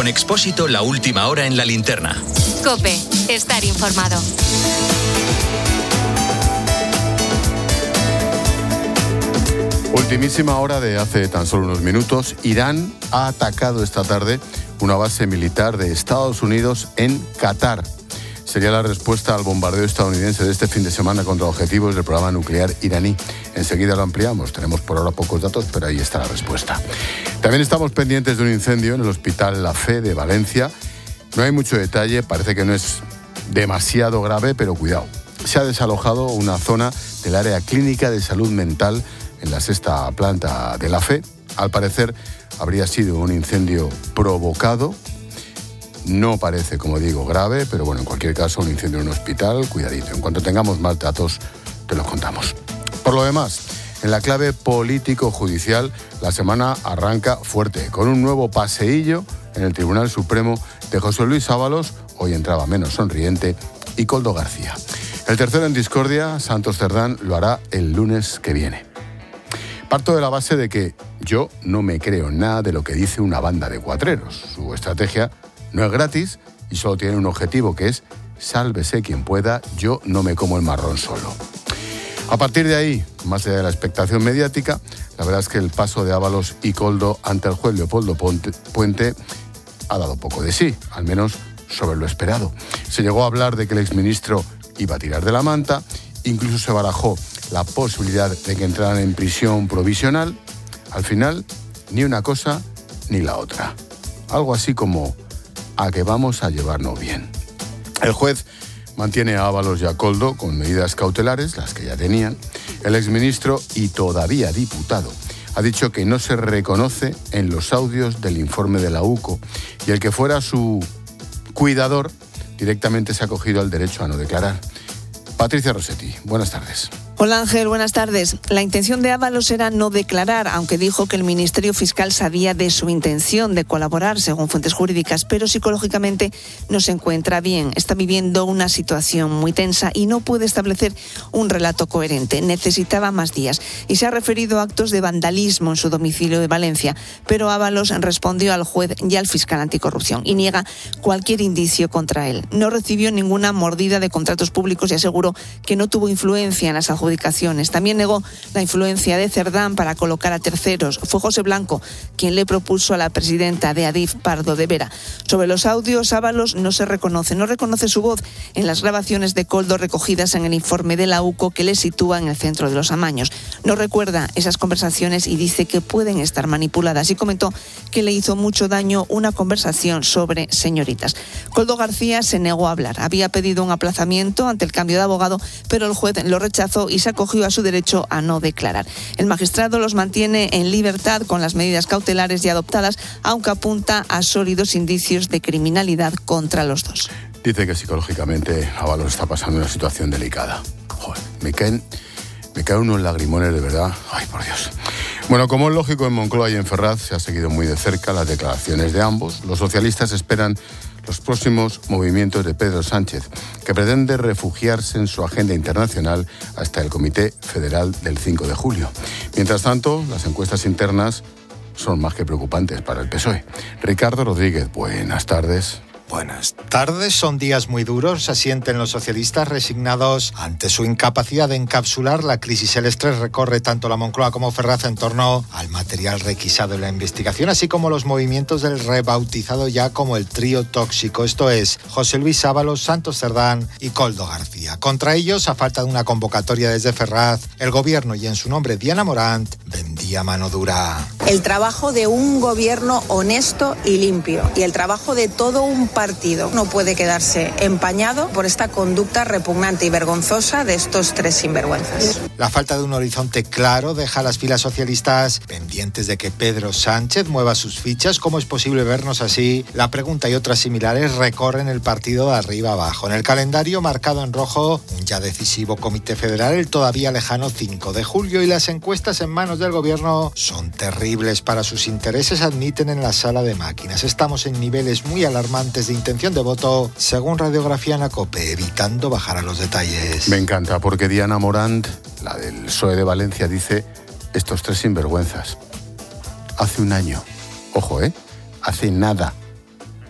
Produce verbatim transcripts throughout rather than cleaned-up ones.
Con Expósito, la última hora en la linterna. COPE, estar informado. Ultimísima hora de hace tan solo unos minutos. Irán ha atacado esta tarde una base militar de Estados Unidos en Qatar. Sería la respuesta al bombardeo estadounidense de este fin de semana contra objetivos del programa nuclear iraní. Enseguida lo ampliamos. Tenemos por ahora pocos datos, pero ahí está la respuesta. También estamos pendientes de un incendio en el Hospital La Fe de Valencia. No hay mucho detalle, parece que no es demasiado grave, pero cuidado. Se ha desalojado una zona del área clínica de salud mental en la sexta planta de La Fe. Al parecer habría sido un incendio provocado. No parece, como digo, grave, pero bueno, en cualquier caso, un incendio en un hospital, cuidadito. En cuanto tengamos más datos, te los contamos. Por lo demás, en la clave político-judicial, la semana arranca fuerte, con un nuevo paseillo en el Tribunal Supremo de José Luis Ábalos, hoy entraba menos sonriente, y Koldo García. El tercero en discordia, Santos Cerdán, lo hará el lunes que viene. Parto de la base de que yo no me creo nada de lo que dice una banda de cuatreros. Su estrategia no es gratis y solo tiene un objetivo, que es sálvese quien pueda, yo no me como el marrón solo. A partir de ahí, más allá de la expectación mediática, la verdad es que el paso de Ábalos y Koldo ante el juez Leopoldo Puente ha dado poco de sí, al menos sobre lo esperado. Se llegó a hablar de que el exministro iba a tirar de la manta, incluso se barajó la posibilidad de que entraran en prisión provisional. Al final, ni una cosa ni la otra. Algo así como a que vamos a llevarnos bien. El juez mantiene a Ábalos y a Koldo con medidas cautelares, las que ya tenían. El exministro y todavía diputado ha dicho que no se reconoce en los audios del informe de la U C O y el que fuera su cuidador directamente se ha acogido al derecho a no declarar. Patricia Rossetti, buenas tardes. Hola Ángel, buenas tardes. La intención de Ábalos era no declarar, aunque dijo que el Ministerio Fiscal sabía de su intención de colaborar, según fuentes jurídicas, pero psicológicamente no se encuentra bien. Está viviendo una situación muy tensa y no puede establecer un relato coherente. Necesitaba más días y se ha referido a actos de vandalismo en su domicilio de Valencia, pero Ábalos respondió al juez y al fiscal anticorrupción y niega cualquier indicio contra él. No recibió ninguna mordida de contratos públicos y aseguró que no tuvo influencia en las adjudicaciones. También negó la influencia de Cerdán para colocar a terceros. Fue José Blanco quien le propuso a la presidenta de Adif, Pardo de Vera. Sobre los audios, Ábalos no se reconoce, no reconoce su voz en las grabaciones de Koldo recogidas en el informe de la U C O que le sitúa en el centro de los amaños. No recuerda esas conversaciones y dice que pueden estar manipuladas. Y comentó que le hizo mucho daño una conversación sobre señoritas. Koldo García se negó a hablar. Había pedido un aplazamiento ante el cambio de abogado, pero el juez lo rechazó y se acogió a su derecho a no declarar. El magistrado los mantiene en libertad con las medidas cautelares ya adoptadas, aunque apunta a sólidos indicios de criminalidad contra los dos. Dice que psicológicamente Ábalos está pasando una situación delicada. Joder, me caen, me caen unos lagrimones de verdad. Ay, por Dios. Bueno, como es lógico, en Moncloa y en Ferraz se ha seguido muy de cerca las declaraciones de ambos. Los socialistas esperan los próximos movimientos de Pedro Sánchez, que pretende refugiarse en su agenda internacional hasta el Comité Federal del cinco de julio. Mientras tanto, las encuestas internas son más que preocupantes para el P S O E. Ricardo Rodríguez, buenas tardes. Buenas tardes. Son días muy duros, asienten los socialistas resignados ante su incapacidad de encapsular la crisis. El estrés recorre tanto la Moncloa como Ferraz en torno al material requisado en la investigación, así como los movimientos del rebautizado ya como el trío tóxico, esto es, José Luis Ábalos, Santos Cerdán y Koldo García. Contra ellos, a falta de una convocatoria desde Ferraz, el gobierno y en su nombre Diana Morant vendía mano dura. El trabajo de un gobierno honesto y limpio y el trabajo de todo un partido no puede quedarse empañado por esta conducta repugnante y vergonzosa de estos tres sinvergüenzas. La falta de un horizonte claro deja a las filas socialistas pendientes de que Pedro Sánchez mueva sus fichas. ¿Cómo es posible vernos así? La pregunta y otras similares recorren el partido de arriba abajo. En el calendario marcado en rojo, un ya decisivo Comité Federal, el todavía lejano cinco de julio, y las encuestas en manos del gobierno son terribles para sus intereses, admiten en la sala de máquinas. Estamos en niveles muy alarmantes de intención de voto, según radiografía en COPE, evitando bajar a los detalles. Me encanta, porque Diana Morant, la del P S O E de Valencia, dice estos tres sinvergüenzas. Hace un año, ojo, ¿eh? Hace nada,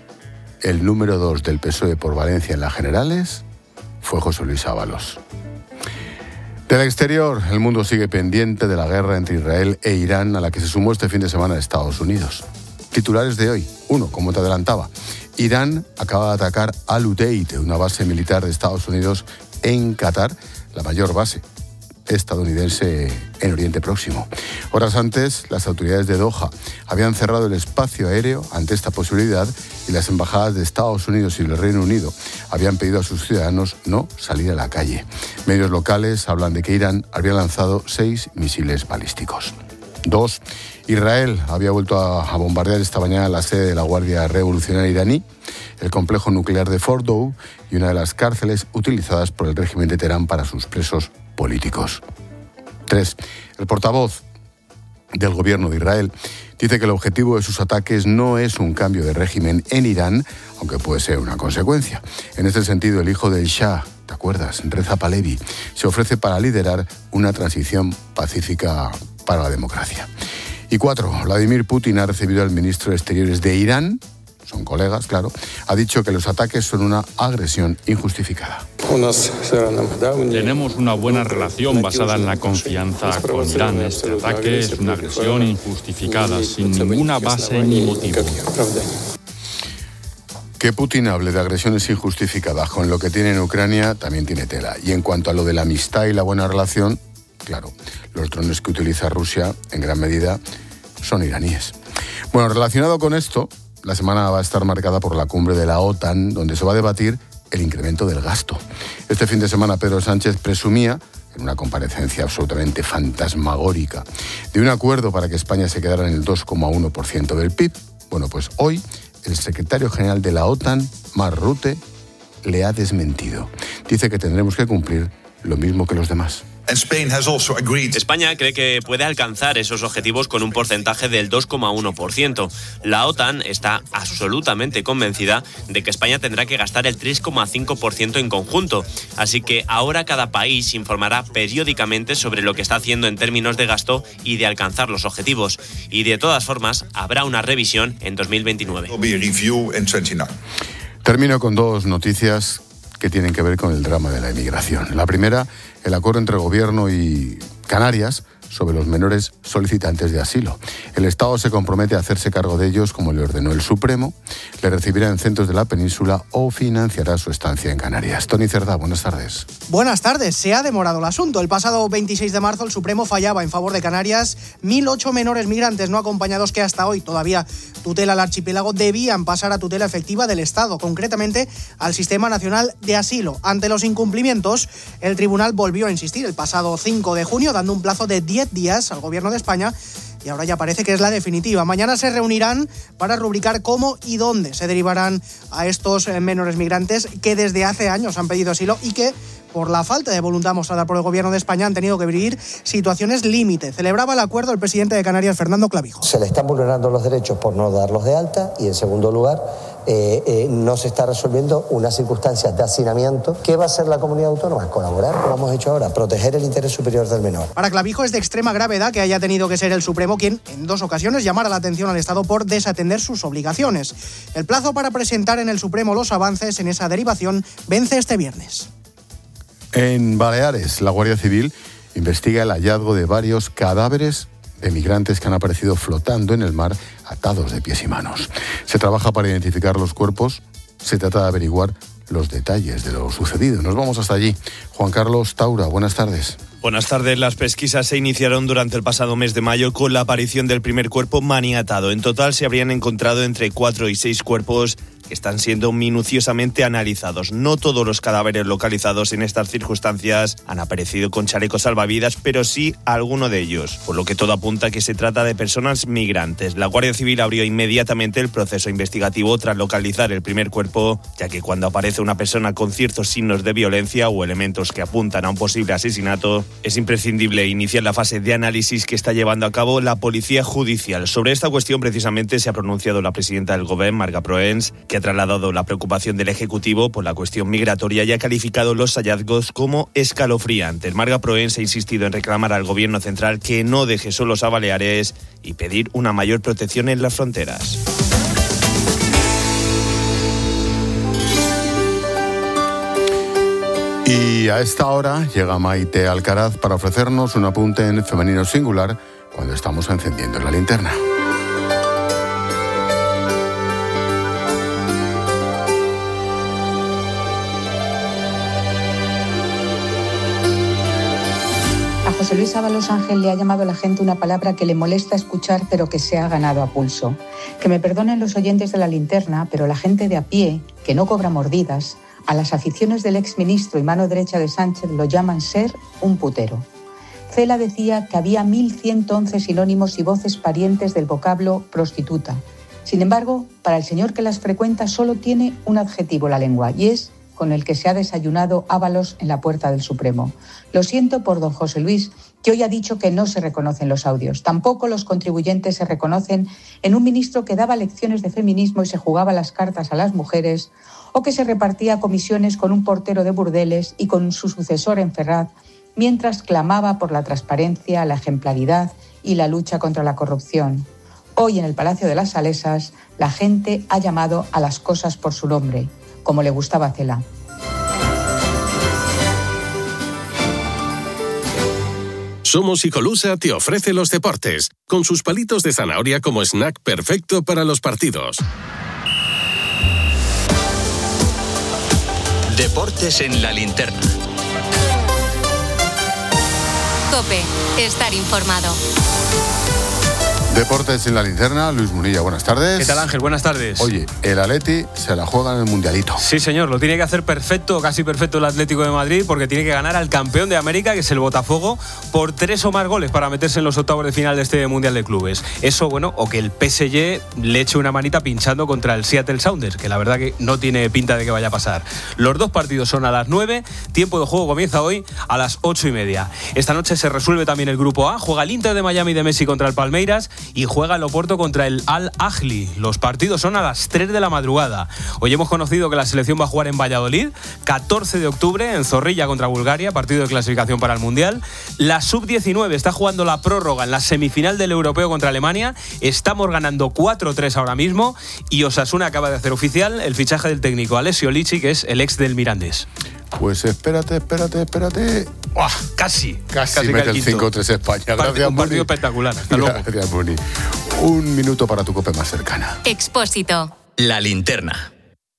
el número dos del P S O E por Valencia en las generales fue José Luis Ábalos. Del exterior, el mundo sigue pendiente de la guerra entre Israel e Irán, a la que se sumó este fin de semana Estados Unidos. Titulares de hoy. Uno, como te adelantaba, Irán acaba de atacar Al Udeid, una base militar de Estados Unidos en Qatar, la mayor base estadounidense en Oriente Próximo. Horas antes, las autoridades de Doha habían cerrado el espacio aéreo ante esta posibilidad y las embajadas de Estados Unidos y el Reino Unido habían pedido a sus ciudadanos no salir a la calle. Medios locales hablan de que Irán había lanzado seis misiles balísticos. Dos, Israel había vuelto a, a bombardear esta mañana la sede de la Guardia Revolucionaria iraní, el complejo nuclear de Fordow y una de las cárceles utilizadas por el régimen de Teherán para sus presos políticos. Tres, el portavoz del gobierno de Israel dice que el objetivo de sus ataques no es un cambio de régimen en Irán, aunque puede ser una consecuencia. En este sentido, el hijo del Shah, ¿te acuerdas?, Reza Pahlavi, se ofrece para liderar una transición pacífica para la democracia. Y cuatro, Vladimir Putin ha recibido al ministro de Exteriores de Irán, son colegas, claro, ha dicho que los ataques son una agresión injustificada. Tenemos una buena relación basada en la confianza con Irán. Este ataque es una agresión injustificada, sin ninguna base ni motivo. Que Putin hable de agresiones injustificadas con lo que tiene en Ucrania también tiene tela. Y en cuanto a lo de la amistad y la buena relación, claro, los drones que utiliza Rusia en gran medida son iraníes. Bueno, relacionado con esto, la semana va a estar marcada por la cumbre de la OTAN, donde se va a debatir el incremento del gasto. Este fin de semana Pedro Sánchez presumía, en una comparecencia absolutamente fantasmagórica, de un acuerdo para que España se quedara en el dos coma uno por ciento del P I B. Bueno, pues hoy el secretario general de la OTAN, Mark Rutte, le ha desmentido. Dice que tendremos que cumplir lo mismo que los demás. España cree que puede alcanzar esos objetivos con un porcentaje del dos coma uno por ciento. La OTAN está absolutamente convencida de que España tendrá que gastar el tres coma cinco por ciento en conjunto. Así que ahora cada país informará periódicamente sobre lo que está haciendo en términos de gasto y de alcanzar los objetivos. Y de todas formas, habrá una revisión en dos mil veintinueve. Termino con dos noticias que tienen que ver con el drama de la inmigración. La primera, el acuerdo entre el Gobierno y Canarias sobre los menores solicitantes de asilo. El Estado se compromete a hacerse cargo de ellos, como le ordenó el Supremo, le recibirá en centros de la península o financiará su estancia en Canarias. Tony Cerdá, buenas tardes. Buenas tardes. Se ha demorado el asunto. El pasado veintiséis de marzo el Supremo fallaba en favor de Canarias. mil ocho menores migrantes no acompañados que hasta hoy todavía tutela el archipiélago debían pasar a tutela efectiva del Estado, concretamente al Sistema Nacional de Asilo. Ante los incumplimientos, el tribunal volvió a insistir el pasado cinco de junio, dando un plazo de diez días al Gobierno de España, y ahora ya parece que es la definitiva. Mañana se reunirán para rubricar cómo y dónde se derivarán a estos menores migrantes que desde hace años han pedido asilo y que, por la falta de voluntad mostrada por el Gobierno de España, han tenido que vivir situaciones límite. Celebraba el acuerdo el presidente de Canarias, Fernando Clavijo. Se le están vulnerando los derechos por no darlos de alta y, en segundo lugar, eh, eh, no se está resolviendo unas circunstancias de hacinamiento. ¿Qué va a hacer la comunidad autónoma? Colaborar, como hemos hecho ahora, proteger el interés superior del menor. Para Clavijo es de extrema gravedad que haya tenido que ser el Supremo quien, en dos ocasiones, llamara la atención al Estado por desatender sus obligaciones. El plazo para presentar en el Supremo los avances en esa derivación vence este viernes. En Baleares, la Guardia Civil investiga el hallazgo de varios cadáveres de migrantes que han aparecido flotando en el mar atados de pies y manos. Se trabaja para identificar los cuerpos, se trata de averiguar los detalles de lo sucedido. Nos vamos hasta allí. Juan Carlos Taura, buenas tardes. Buenas tardes. Las pesquisas se iniciaron durante el pasado mes de mayo con la aparición del primer cuerpo maniatado. En total se habrían encontrado entre cuatro y seis cuerpos que están siendo minuciosamente analizados. No todos los cadáveres localizados en estas circunstancias han aparecido con chalecos salvavidas, pero sí alguno de ellos, por lo que todo apunta a que se trata de personas migrantes. La Guardia Civil abrió inmediatamente el proceso investigativo tras localizar el primer cuerpo, ya que cuando aparece una persona con ciertos signos de violencia o elementos que apuntan a un posible asesinato, es imprescindible iniciar la fase de análisis que está llevando a cabo la Policía Judicial. Sobre esta cuestión precisamente se ha pronunciado la presidenta del Gobierno, Marga Proens, que ha trasladado la preocupación del Ejecutivo por la cuestión migratoria y ha calificado los hallazgos como escalofriantes. Marga Proens ha insistido en reclamar al Gobierno central que no deje solos a Baleares y pedir una mayor protección en las fronteras. Y a esta hora llega Maite Alcaraz para ofrecernos un apunte en femenino singular cuando estamos encendiendo la linterna. A José Luis Ábalos Ángel le ha llamado a la gente una palabra que le molesta escuchar, pero que se ha ganado a pulso. Que me perdonen los oyentes de la linterna, pero la gente de a pie, que no cobra mordidas, a las aficiones del exministro y mano derecha de Sánchez lo llaman ser un putero. Cela decía que había mil ciento once sinónimos y voces parientes del vocablo prostituta. Sin embargo, para el señor que las frecuenta solo tiene un adjetivo la lengua, y es con el que se ha desayunado Ábalos en la puerta del Supremo. Lo siento por don José Luis, que hoy ha dicho que no se reconocen los audios. Tampoco los contribuyentes se reconocen en un ministro que daba lecciones de feminismo y se jugaba las cartas a las mujeres, o que se repartía comisiones con un portero de burdeles y con su sucesor en Ferraz, mientras clamaba por la transparencia, la ejemplaridad y la lucha contra la corrupción. Hoy en el Palacio de las Salesas, la gente ha llamado a las cosas por su nombre, como le gustaba a Cela. Somos Icolusa te ofrece los deportes, con sus palitos de zanahoria como snack perfecto para los partidos. Deportes en la linterna. COPE, estar informado. Deportes en la linterna, Luis Munilla, buenas tardes. ¿Qué tal, Ángel? Buenas tardes. Oye, el Atleti se la juega en el Mundialito. Sí, señor, lo tiene que hacer perfecto, casi perfecto el Atlético de Madrid, porque tiene que ganar al campeón de América, que es el Botafogo, por tres o más goles para meterse en los octavos de final de este Mundial de Clubes. Eso, bueno, o que el P S G le eche una manita pinchando contra el Seattle Sounders, que la verdad que no tiene pinta de que vaya a pasar. Los dos partidos son a las nueve, tiempo de juego comienza hoy a las ocho y media. Esta noche se resuelve también el Grupo A, juega el Inter de Miami de Messi contra el Palmeiras y juega el Oporto contra el Al Ahly. Los partidos son a las tres de la madrugada. Hoy hemos conocido que la selección va a jugar en Valladolid, catorce de octubre, en Zorrilla contra Bulgaria, partido de clasificación para el Mundial. La sub diecinueve está jugando la prórroga en la semifinal del Europeo contra Alemania. Estamos ganando cuatro tres ahora mismo y Osasuna acaba de hacer oficial el fichaje del técnico Alessio Lici, que es el ex del Mirandés. Pues espérate, espérate, espérate. ¡Uah! Casi. Casi, casi mete el cinco tres España. Gracias, un partido espectacular. Hasta luego. Gracias, Muni. Un minuto para tu COPE más cercana. Expósito. La linterna.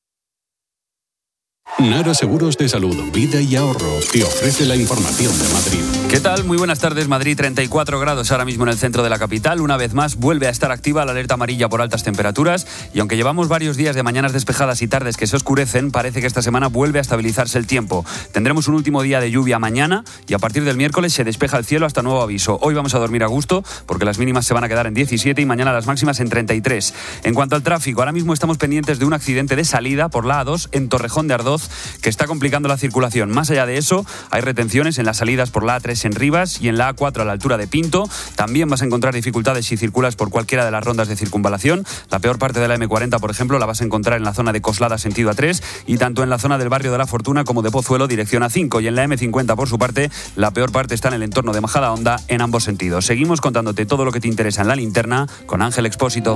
Nara Seguros de Salud, Vida y Ahorro te ofrece la información de Madrid. ¿Qué tal? Muy buenas tardes. Madrid, treinta y cuatro grados ahora mismo en el centro de la capital. Una vez más vuelve a estar activa la alerta amarilla por altas temperaturas y aunque llevamos varios días de mañanas despejadas y tardes que se oscurecen, parece que esta semana vuelve a estabilizarse el tiempo. Tendremos un último día de lluvia mañana y a partir del miércoles se despeja el cielo hasta nuevo aviso. Hoy vamos a dormir a gusto porque las mínimas se van a quedar en diecisiete y mañana las máximas en treinta y tres. En cuanto al tráfico, ahora mismo estamos pendientes de un accidente de salida por la A dos en Torrejón de Ardoz que está complicando la circulación. Más allá de eso, hay retenciones en las salidas por la A tres en Rivas y en la A cuatro a la altura de Pinto. También vas a encontrar dificultades si circulas por cualquiera de las rondas de circunvalación. La peor parte de la eme cuarenta, por ejemplo, la vas a encontrar en la zona de Coslada sentido A tres y tanto en la zona del barrio de la Fortuna como de Pozuelo dirección A cinco. Y en la eme cincuenta, por su parte, la peor parte está en el entorno de Majadahonda en ambos sentidos. Seguimos contándote todo lo que te interesa en la linterna con Ángel Expósito.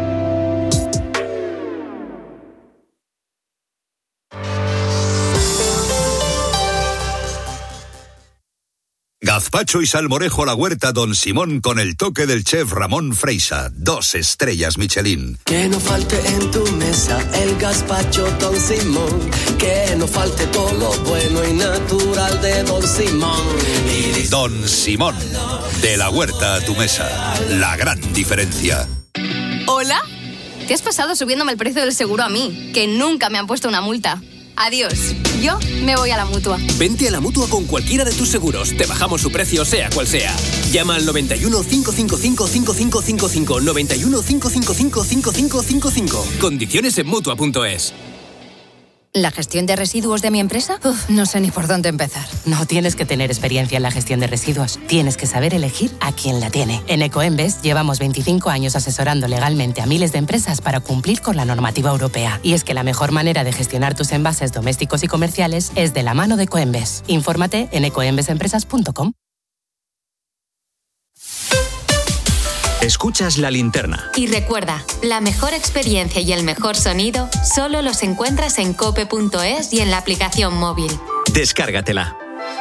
Gazpacho y salmorejo a la huerta Don Simón con el toque del chef Ramón Freisa. Dos estrellas Michelin. Que no falte en tu mesa el gazpacho Don Simón. Que no falte todo lo bueno y natural de Don Simón. Don Simón. De la huerta a tu mesa. La gran diferencia. ¿Hola? ¿Qué has pasado subiéndome el precio del seguro a mí? Que nunca me han puesto una multa. Adiós. Yo me voy a la Mutua. Vente a la Mutua con cualquiera de tus seguros. Te bajamos su precio, sea cual sea. Llama al noventa y uno, cinco cinco cinco, cinco cinco cinco cinco. noventa y uno, cinco cinco cinco, cinco cinco cinco cinco. Condiciones en Mutua punto es. ¿La gestión de residuos de mi empresa? Uf, no sé ni por dónde empezar. No tienes que tener experiencia en la gestión de residuos. Tienes que saber elegir a quién la tiene. En Ecoembes llevamos veinticinco años asesorando legalmente a miles de empresas para cumplir con la normativa europea. Y es que la mejor manera de gestionar tus envases domésticos y comerciales es de la mano de Ecoembes. Infórmate en ecoembes empresas punto com. Escuchas La Linterna. Y recuerda, la mejor experiencia y el mejor sonido solo los encuentras en cope punto es y en la aplicación móvil. Descárgatela.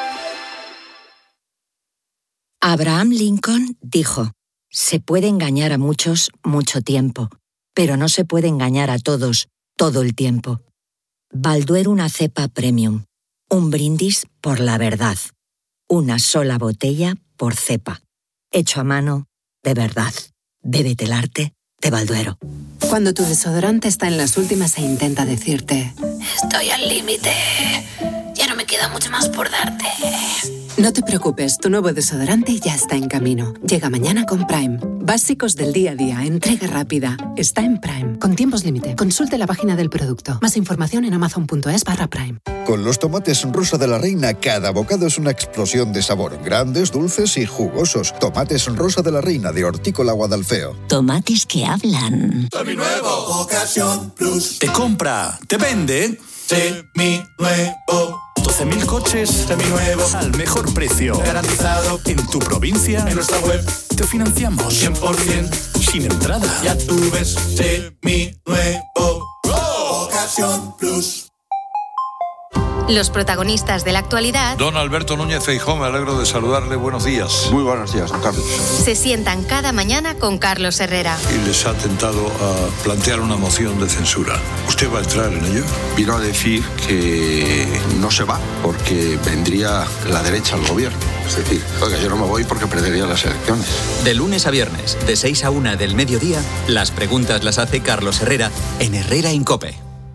Abraham Lincoln dijo: se puede engañar a muchos mucho tiempo, pero no se puede engañar a todos todo el tiempo. Balduero una cepa premium. Un brindis por la verdad. Una sola botella por cepa. Hecho a mano, de verdad. Bébete el arte de Balduero. Cuando tu desodorante está en las últimas e intenta decirte: estoy al límite, ya no me queda mucho más por darte. No te preocupes, tu nuevo desodorante ya está en camino. Llega mañana con Prime. Básicos del día a día, entrega rápida. Está en Prime. Con tiempos límite. Consulte la página del producto. Más información en amazon.es barra Prime. Con los tomates Rosa de la Reina, cada bocado es una explosión de sabor. Grandes, dulces y jugosos. Tomates Rosa de la Reina de Hortícola Guadalfeo. Tomates que hablan. Seminuevo, Ocasión Plus. Te compra, te vende. Seminuevo. doce mil coches seminuevos al mejor precio. Garantizado en tu provincia. En nuestra web te financiamos cien por ciento sin entrada. Ya tú ves, seminuevo. Ocasión Plus. Los protagonistas de la actualidad Don Alberto Núñez Feijóo, me alegro de saludarle. Buenos días. Muy buenos días, don Carlos. se sientan cada mañana con Carlos Herrera. Y les ha tentado a plantear una moción de censura. ¿Usted va a entrar en ello? Vino a decir que no se va porque vendría la derecha al gobierno. Es decir, oiga, yo no me voy porque perdería las elecciones. De lunes a viernes, de seis a una del mediodía, las preguntas las hace Carlos Herrera en Herrera en COPE.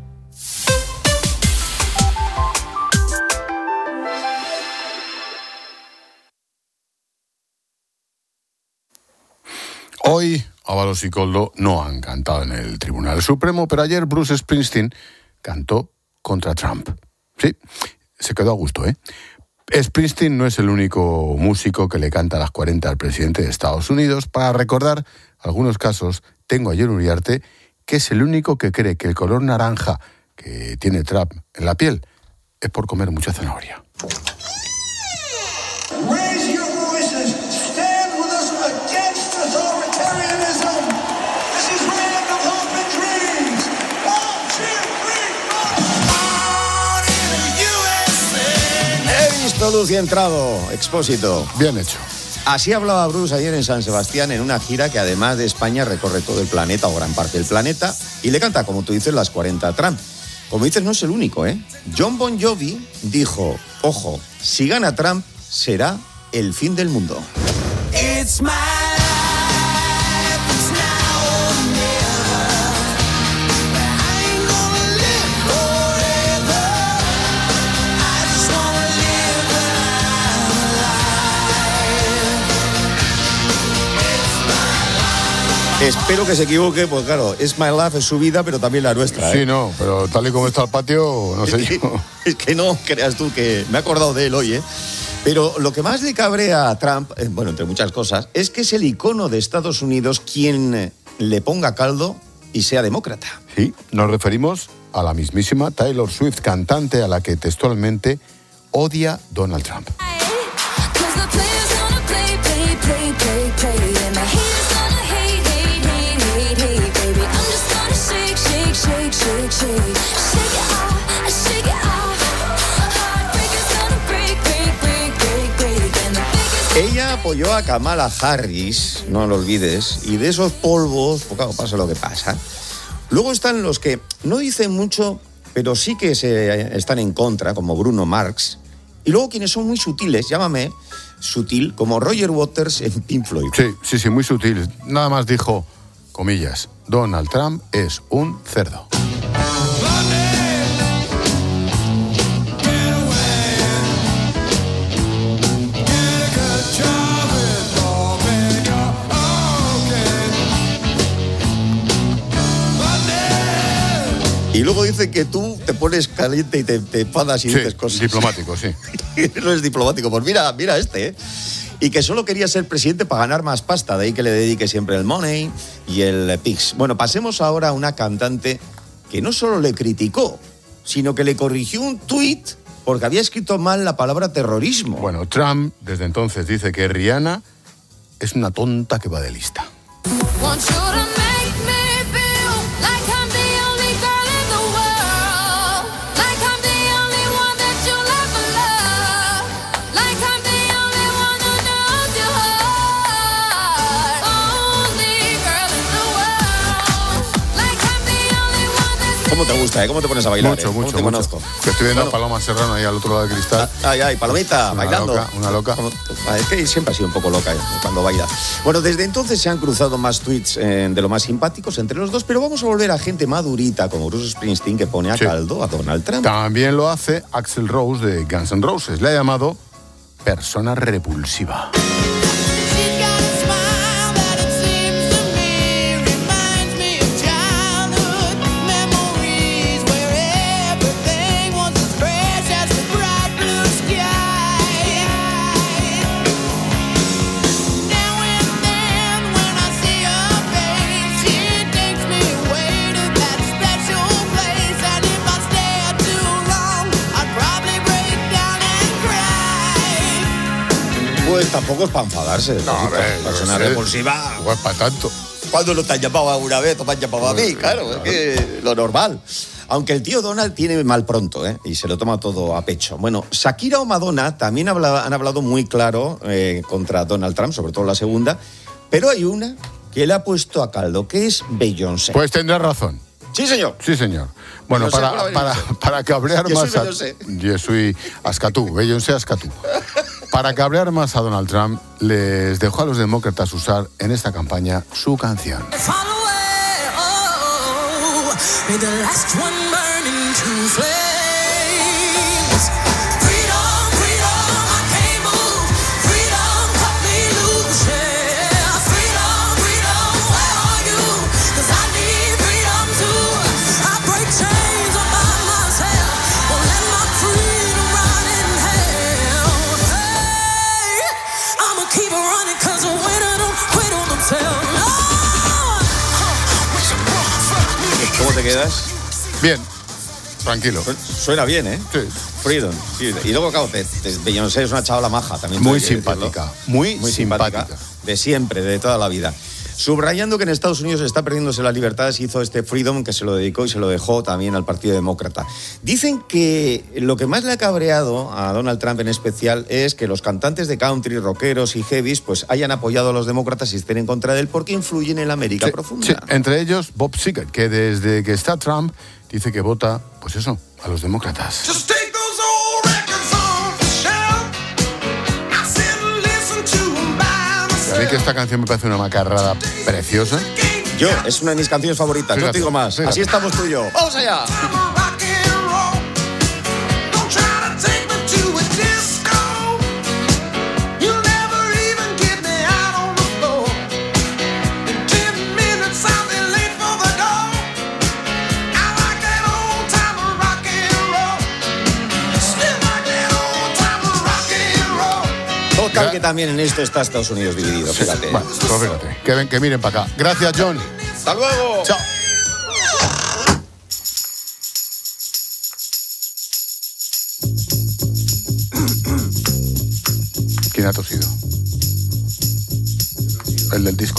Hoy Ábalos y Koldo no han cantado en el Tribunal Supremo, pero ayer Bruce Springsteen cantó contra Trump. Sí, se quedó a gusto, ¿eh? Springsteen no es el único músico que le canta a las cuarenta al presidente de Estados Unidos. Para recordar algunos casos, tengo a Jon Uriarte, que es el único que cree que el color naranja que tiene Trump en la piel es por comer mucha zanahoria. Luz y entrado, Expósito. Bien hecho. Así hablaba Bruce ayer en San Sebastián en una gira que además de España recorre todo el planeta o gran parte del planeta y le canta, como tú dices, las cuarenta a Trump. Como dices, no es el único, ¿eh? John Bon Jovi dijo, ojo, si gana Trump será el fin del mundo. It's my Espero que se equivoque, pues claro, es My Life, es su vida, pero también la nuestra, ¿eh? Sí, no, pero tal y como está el patio, no sé es que, yo. Es que no creas tú que me he acordado de él hoy, ¿eh? Pero lo que más le cabrea a Trump, eh, bueno, entre muchas cosas, es que es el icono de Estados Unidos quien le ponga caldo y sea demócrata. Sí, nos referimos a la mismísima Taylor Swift, cantante a la que textualmente odia Donald Trump. Ella apoyó a Kamala Harris, no lo olvides, y de esos polvos, pues claro, pasa lo que pasa. Luego están los que no dicen mucho, pero sí que se están en contra, como Bruno Marx. Y luego quienes son muy sutiles, llámame sutil, como Roger Waters en Pink Floyd. Sí, sí, sí, muy sutil. Nada más dijo, comillas, Donald Trump es un cerdo. Y luego dice que tú te pones caliente y te, te enfadas y sí, dices cosas. Diplomático, sí. No es diplomático. Pues mira, mira este, ¿eh? Y que solo quería ser presidente para ganar más pasta, de ahí que le dedique siempre el money y el pix. Bueno, pasemos ahora a una cantante que no solo le criticó, sino que le corrigió un tuit porque había escrito mal la palabra terrorismo. Bueno, Trump desde entonces dice que Rihanna es una tonta que va de lista. ¿Cómo te gusta, eh? ¿Cómo te pones a bailar? Mucho, eh? mucho, ¿Cómo te mucho. conozco? Que estoy viendo Bueno. a Paloma Serrano ahí al otro lado del cristal. Ay, ay, Palomita, Una bailando. loca, una loca. Como- Es que siempre ha sido un poco loca eh, cuando baila. Bueno, desde entonces se han cruzado más tweets eh, de lo más simpáticos entre los dos, pero vamos a volver a gente madurita como Bruce Springsteen que pone a Sí. caldo a Donald Trump. También lo hace Axl Rose de Guns N' Roses. Le ha llamado persona repulsiva. Pues tampoco es para enfadarse. No, a ver, persona yo sé. repulsiva. No es para tanto. ¿Cuándo no te han llamado alguna vez o me han llamado a mí? Claro, es que lo normal. Aunque el tío Donald tiene mal pronto, ¿eh? Y se lo toma todo a pecho. Bueno, Shakira o Madonna también habla- han hablado muy claro eh, contra Donald Trump, sobre todo la segunda, pero hay una que le ha puesto a caldo, que es Beyoncé. Pues tendrás razón. Sí, señor. Sí, señor. Bueno, Beyoncé para, con la para, Beyoncé. para cabrear Yo soy más a... Beyoncé. Yo soy Ascatú, Beyoncé Ascatú. Para cabrear más a Donald Trump, les dejó a los demócratas usar en esta campaña su canción. May the last one burn into flames. Freedom, freedom, I can't move. Freedom, cut me loose, yeah. Freedom, freedom, where are you? 'Cause I need freedom too. I break chains all by myself. Won't let my freedom run in hell. Hey, I'ma keep running 'cause a winner don't quit on themselves. ¿Cómo te quedas? Bien, tranquilo. Suena bien, ¿eh? Sí. Freedom. Sí. Y luego, claro, te, te- Beyoncé es una chavala maja también. Muy tengo que decirlo. simpática, muy simpática. De siempre, de toda la vida. Subrayando que en Estados Unidos está perdiéndose las libertades, hizo este Freedom que se lo dedicó y se lo dejó también al Partido Demócrata. Dicen que lo que más le ha cabreado a Donald Trump en especial es que los cantantes de country, rockeros y heavies pues hayan apoyado a los demócratas y estén en contra de él porque influyen en la América Sí, profunda. sí, entre ellos Bob Seger, que desde que está Trump dice que vota, pues eso, a los demócratas. Just take those old records on the shelf. I sit and listen to 'em by Y a mí que esta canción me parece una macarrada preciosa. Yo, es una de mis canciones favoritas, no Fíjate, te digo más. fíjate. Así estamos tú y yo. ¡Vamos allá! rock and roll. Don't try to take me to a disco. You'll never even get me out on the floor. In ten minutes I'll be late for the door. I like that old time rock and roll. Still like that old time rock and roll. Total que también en esto está Estados Unidos dividido, fíjate. Bueno, pues fíjate, que, ven, que miren para acá. Gracias, John. ¡Hasta luego! Chao. ¿Quién ha tosido? El del disco.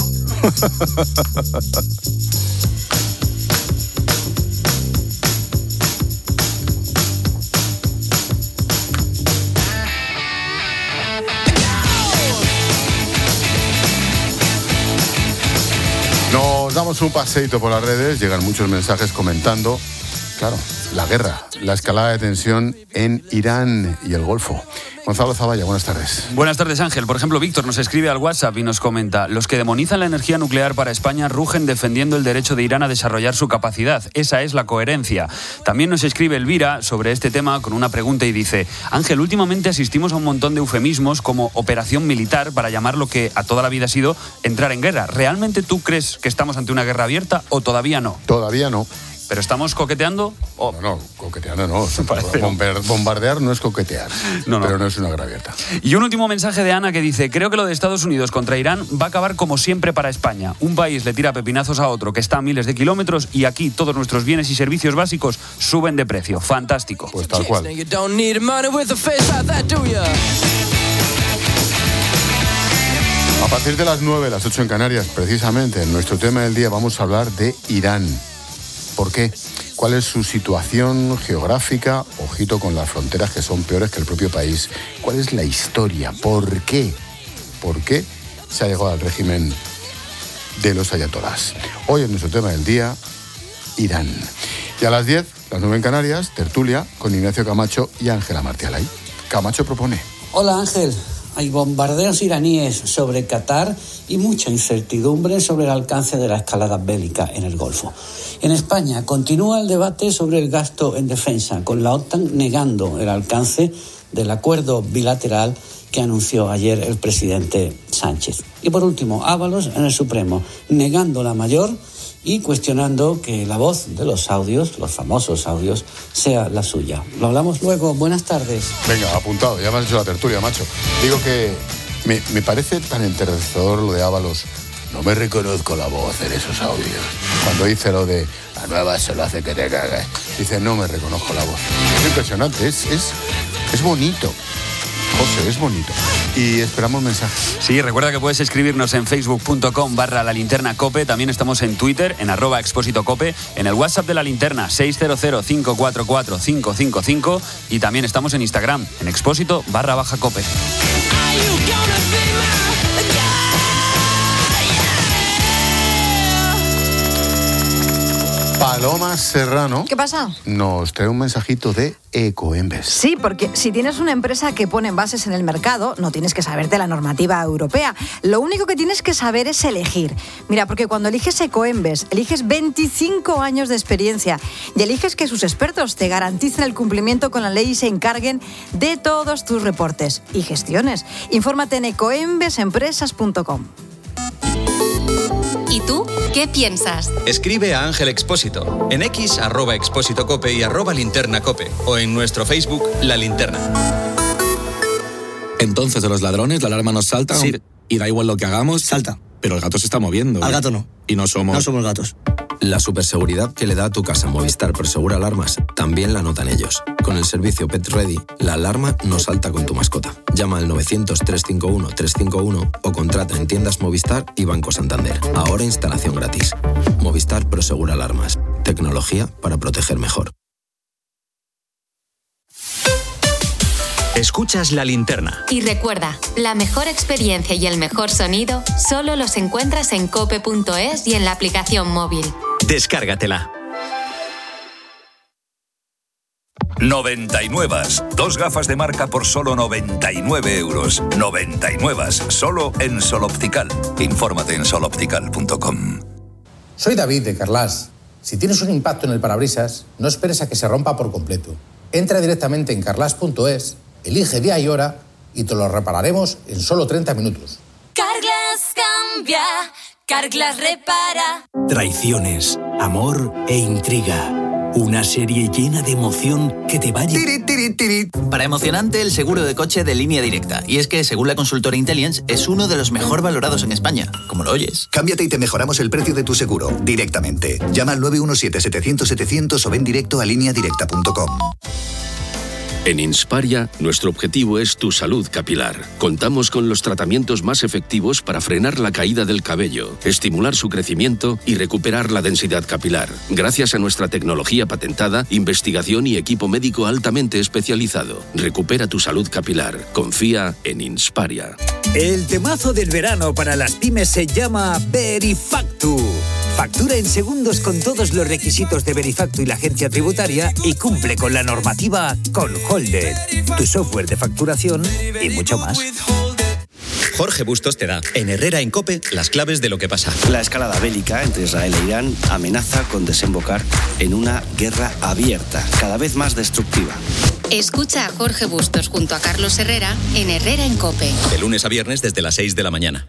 Nos damos un paseíto por las redes, llegan muchos mensajes comentando, claro, la guerra, la escalada de tensión en Irán y el Golfo. Gonzalo Zavalla, buenas tardes. Buenas tardes, Ángel. Por ejemplo, Víctor nos escribe al WhatsApp y nos comenta: los que demonizan la energía nuclear para España rugen defendiendo el derecho de Irán a desarrollar su capacidad. Esa es la coherencia. También nos escribe Elvira sobre este tema con una pregunta y dice: Ángel, últimamente asistimos a un montón de eufemismos como operación militar para llamar lo que a toda la vida ha sido entrar en guerra. ¿Realmente tú crees que estamos ante una guerra abierta o todavía no? Todavía no. ¿Pero estamos coqueteando? O... No, no, coqueteando no. Bomber, bombardear no es coquetear, no, no. pero no es una guerra abierta. Y un último mensaje de Ana que dice: creo que lo de Estados Unidos contra Irán va a acabar como siempre para España. Un país le tira pepinazos a otro que está a miles de kilómetros y aquí todos nuestros bienes y servicios básicos suben de precio. Fantástico. Pues tal cual. A partir de las nueve, las ocho en Canarias, precisamente en nuestro tema del día vamos a hablar de Irán. ¿Por qué? ¿Cuál es su situación geográfica? Ojito con las fronteras que son peores que el propio país. ¿Cuál es la historia? ¿Por qué? ¿Por qué se ha llegado al régimen de los ayatolás? Hoy en nuestro tema del día, Irán. Y a las diez, las nueve en Canarias, tertulia con Ignacio Camacho y Ángela Martialay. Camacho propone. Hola Ángel, hay bombardeos iraníes sobre Qatar y mucha incertidumbre sobre el alcance de la escalada bélica en el Golfo. En España continúa el debate sobre el gasto en defensa, con la OTAN negando el alcance del acuerdo bilateral que anunció ayer el presidente Sánchez. Y por último, Ábalos en el Supremo, negando la mayor y cuestionando que la voz de los audios, los famosos audios, sea la suya. Lo hablamos luego. Buenas tardes. Venga, apuntado, ya me has hecho la tertulia, macho. Digo que me, me parece tan enternecedor lo de Ábalos. No me reconozco la voz en esos audios. Cuando dice lo de la nueva se lo hace que te cagas, dice no me reconozco la voz. Es impresionante, es, es, es bonito. José, es bonito. Y esperamos mensajes. Sí, recuerda que puedes escribirnos en facebook.com barra la linterna cope. También estamos en Twitter, en arroba expósito cope, en el WhatsApp de la linterna seis cero cero, cinco cuatro cuatro, cinco cinco cinco y también estamos en Instagram, en expósito barra baja cope. Paloma Serrano. ¿Qué pasa? Nos trae un mensajito de Ecoembes. Sí, porque si tienes una empresa que pone envases en el mercado, no tienes que saberte la normativa europea. Lo único que tienes que saber es elegir. Mira, porque cuando eliges Ecoembes, eliges veinticinco años de experiencia y eliges que sus expertos te garanticen el cumplimiento con la ley y se encarguen de todos tus reportes y gestiones. Infórmate en ecoembes empresas punto com. ¿Y tú qué piensas? Escribe a Ángel Expósito en X, arroba Expósito Cope y arroba Linterna Cope o en nuestro Facebook, La Linterna. Entonces, de los ladrones, la alarma nos salta, Sí. aunque- y da igual lo que hagamos. Salta. Pero el gato se está moviendo. Al gato no. Y no somos... No somos gatos. La superseguridad que le da a tu casa Movistar Prosegur Alarmas también la notan ellos. Con el servicio Pet Ready, la alarma no salta con tu mascota. Llama al novecientos, trescientos cincuenta y uno, trescientos cincuenta y uno o contrata en tiendas Movistar y Banco Santander. Ahora instalación gratis. Movistar Prosegur Alarmas. Tecnología para proteger mejor. Escuchas La Linterna. Y recuerda, la mejor experiencia y el mejor sonido solo los encuentras en cope punto es y en la aplicación móvil. Descárgatela. noventa y nueve. Dos gafas de marca por solo noventa y nueve euros. noventa y nueve. Solo en Sol Optical. Infórmate en sol optical punto com. Soy David de Carlas. Si tienes un impacto en el parabrisas, no esperes a que se rompa por completo. Entra directamente en carlas punto es, elige día y hora y te lo repararemos en solo treinta minutos. Carglass cambia, Carglass repara. Traiciones, amor e intriga. Una serie llena de emoción que te va a... Para emocionante, el seguro de coche de Línea Directa. Y es que, según la consultora Intellience, es uno de los mejor valorados en España. Como lo oyes. Cámbiate y te mejoramos el precio de tu seguro directamente. Llama al nueve uno siete, setecientos, setecientos o ven directo a línea directa punto com. En Insparia, nuestro objetivo es tu salud capilar. Contamos con los tratamientos más efectivos para frenar la caída del cabello, estimular su crecimiento y recuperar la densidad capilar. Gracias a nuestra tecnología patentada, investigación y equipo médico altamente especializado. Recupera tu salud capilar. Confía en Insparia. El temazo del verano para las pymes se llama Verifactu. Factura en segundos con todos los requisitos de Verifactu y la agencia tributaria y cumple con la normativa con Holded, tu software de facturación y mucho más. Jorge Bustos te da, en Herrera en Cope, las claves de lo que pasa. La escalada bélica entre Israel e Irán amenaza con desembocar en una guerra abierta, cada vez más destructiva. Escucha a Jorge Bustos junto a Carlos Herrera en Herrera en Cope. De lunes a viernes desde las seis de la mañana.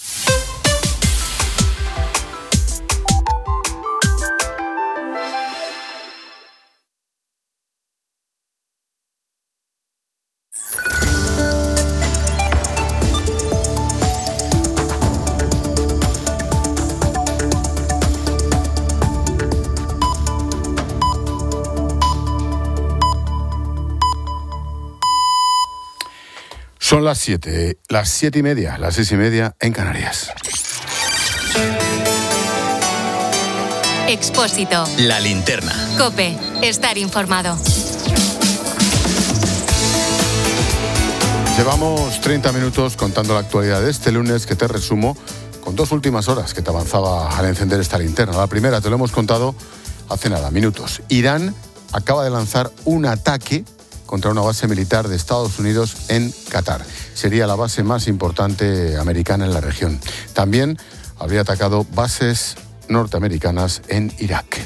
Son las siete, las siete y media, las seis y media en Canarias. Expósito. La Linterna. Cope. Estar informado. Llevamos treinta minutos contando la actualidad de este lunes que te resumo con dos últimas horas que te avanzaba al encender esta linterna. La primera te lo hemos contado hace nada, minutos. Irán acaba de lanzar un ataque contra una base militar de Estados Unidos en Qatar. Sería la base más importante americana en la región. También habría atacado bases norteamericanas en Irak.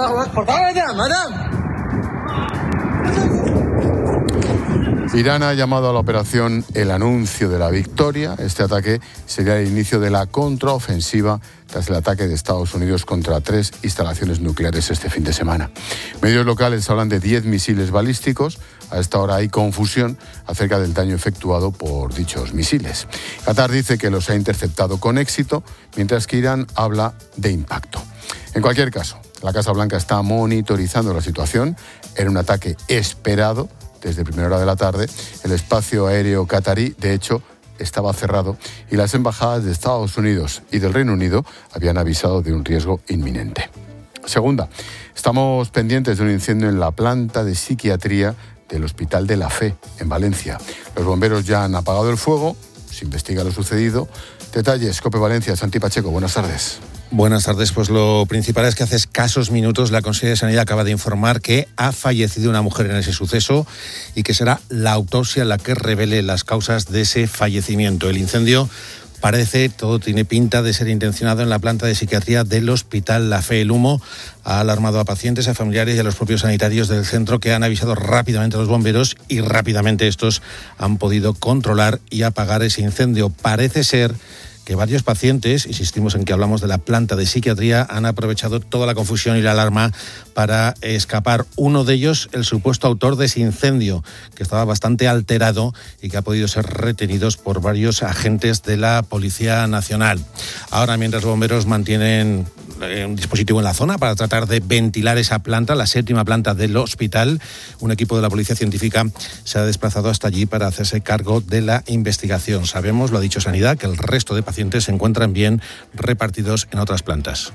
Irán ha llamado a la operación el anuncio de la victoria. Este ataque sería el inicio de la contraofensiva tras el ataque de Estados Unidos contra tres instalaciones nucleares este fin de semana. Medios locales hablan de diez misiles balísticos. A esta hora hay confusión acerca del daño efectuado por dichos misiles. Qatar dice que los ha interceptado con éxito, mientras que Irán habla de impacto. En cualquier caso, la Casa Blanca está monitorizando la situación. Era un ataque esperado desde primera hora de la tarde. El espacio aéreo catarí, de hecho, estaba cerrado y las embajadas de Estados Unidos y del Reino Unido habían avisado de un riesgo inminente. Segunda, estamos pendientes de un incendio en la planta de psiquiatría del Hospital de la Fe, en Valencia. Los bomberos ya han apagado el fuego, se investiga lo sucedido. Detalles, COPE Valencia, Santi Pacheco, buenas tardes. Buenas tardes. Pues lo principal es que hace escasos minutos la Consejería de Sanidad acaba de informar que ha fallecido una mujer en ese suceso y que será la autopsia la que revele las causas de ese fallecimiento. El incendio parece, todo tiene pinta de ser intencionado en la planta de psiquiatría del Hospital La Fe. El humo ha alarmado a pacientes, a familiares y a los propios sanitarios del centro, que han avisado rápidamente a los bomberos y rápidamente estos han podido controlar y apagar ese incendio. Parece ser que varios pacientes, insistimos en que hablamos de la planta de psiquiatría, han aprovechado toda la confusión y la alarma para escapar. Uno de ellos, el supuesto autor de ese incendio, que estaba bastante alterado y que ha podido ser retenido por varios agentes de la Policía Nacional. Ahora, mientras los bomberos mantienen un dispositivo en la zona para tratar de ventilar esa planta, la séptima planta del hospital, un equipo de la Policía Científica se ha desplazado hasta allí para hacerse cargo de la investigación. Sabemos, lo ha dicho Sanidad, que el resto de pacientes se encuentran bien repartidos en otras plantas.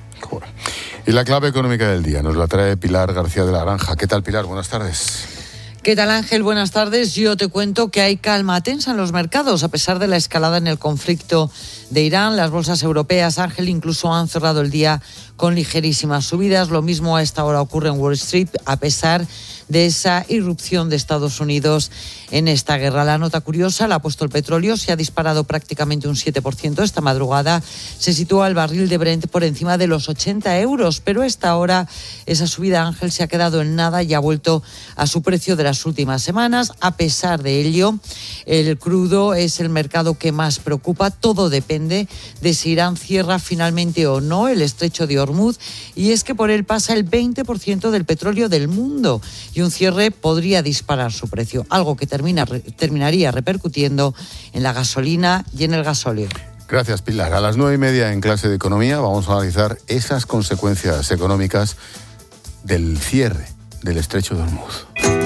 Y la clave económica del día nos la trae Pilar García de la Granja. ¿Qué tal, Pilar? Buenas tardes. ¿Qué tal, Ángel? Buenas tardes. Yo te cuento que hay calma tensa en los mercados a pesar de la escalada en el conflicto de Irán. Las bolsas europeas, Ángel, incluso han cerrado el día con ligerísimas subidas. Lo mismo a esta hora ocurre en Wall Street, a pesar de esa irrupción de Estados Unidos en esta guerra. La nota curiosa la ha puesto el petróleo, se ha disparado prácticamente un siete por ciento. Esta madrugada se sitúa el barril de Brent por encima de los ochenta euros, pero a esta hora esa subida, Ángel, se ha quedado en nada y ha vuelto a su precio de las últimas semanas. A pesar de ello, el crudo es el mercado que más preocupa. Todo depende de si Irán cierra finalmente o no el estrecho de Hormuz, y es que por él pasa el veinte por ciento del petróleo del mundo, y un cierre podría disparar su precio, algo que termina, terminaría repercutiendo en la gasolina y en el gasóleo. Gracias, Pilar. A las nueve y media en clase de economía vamos a analizar esas consecuencias económicas del cierre del estrecho de Hormuz.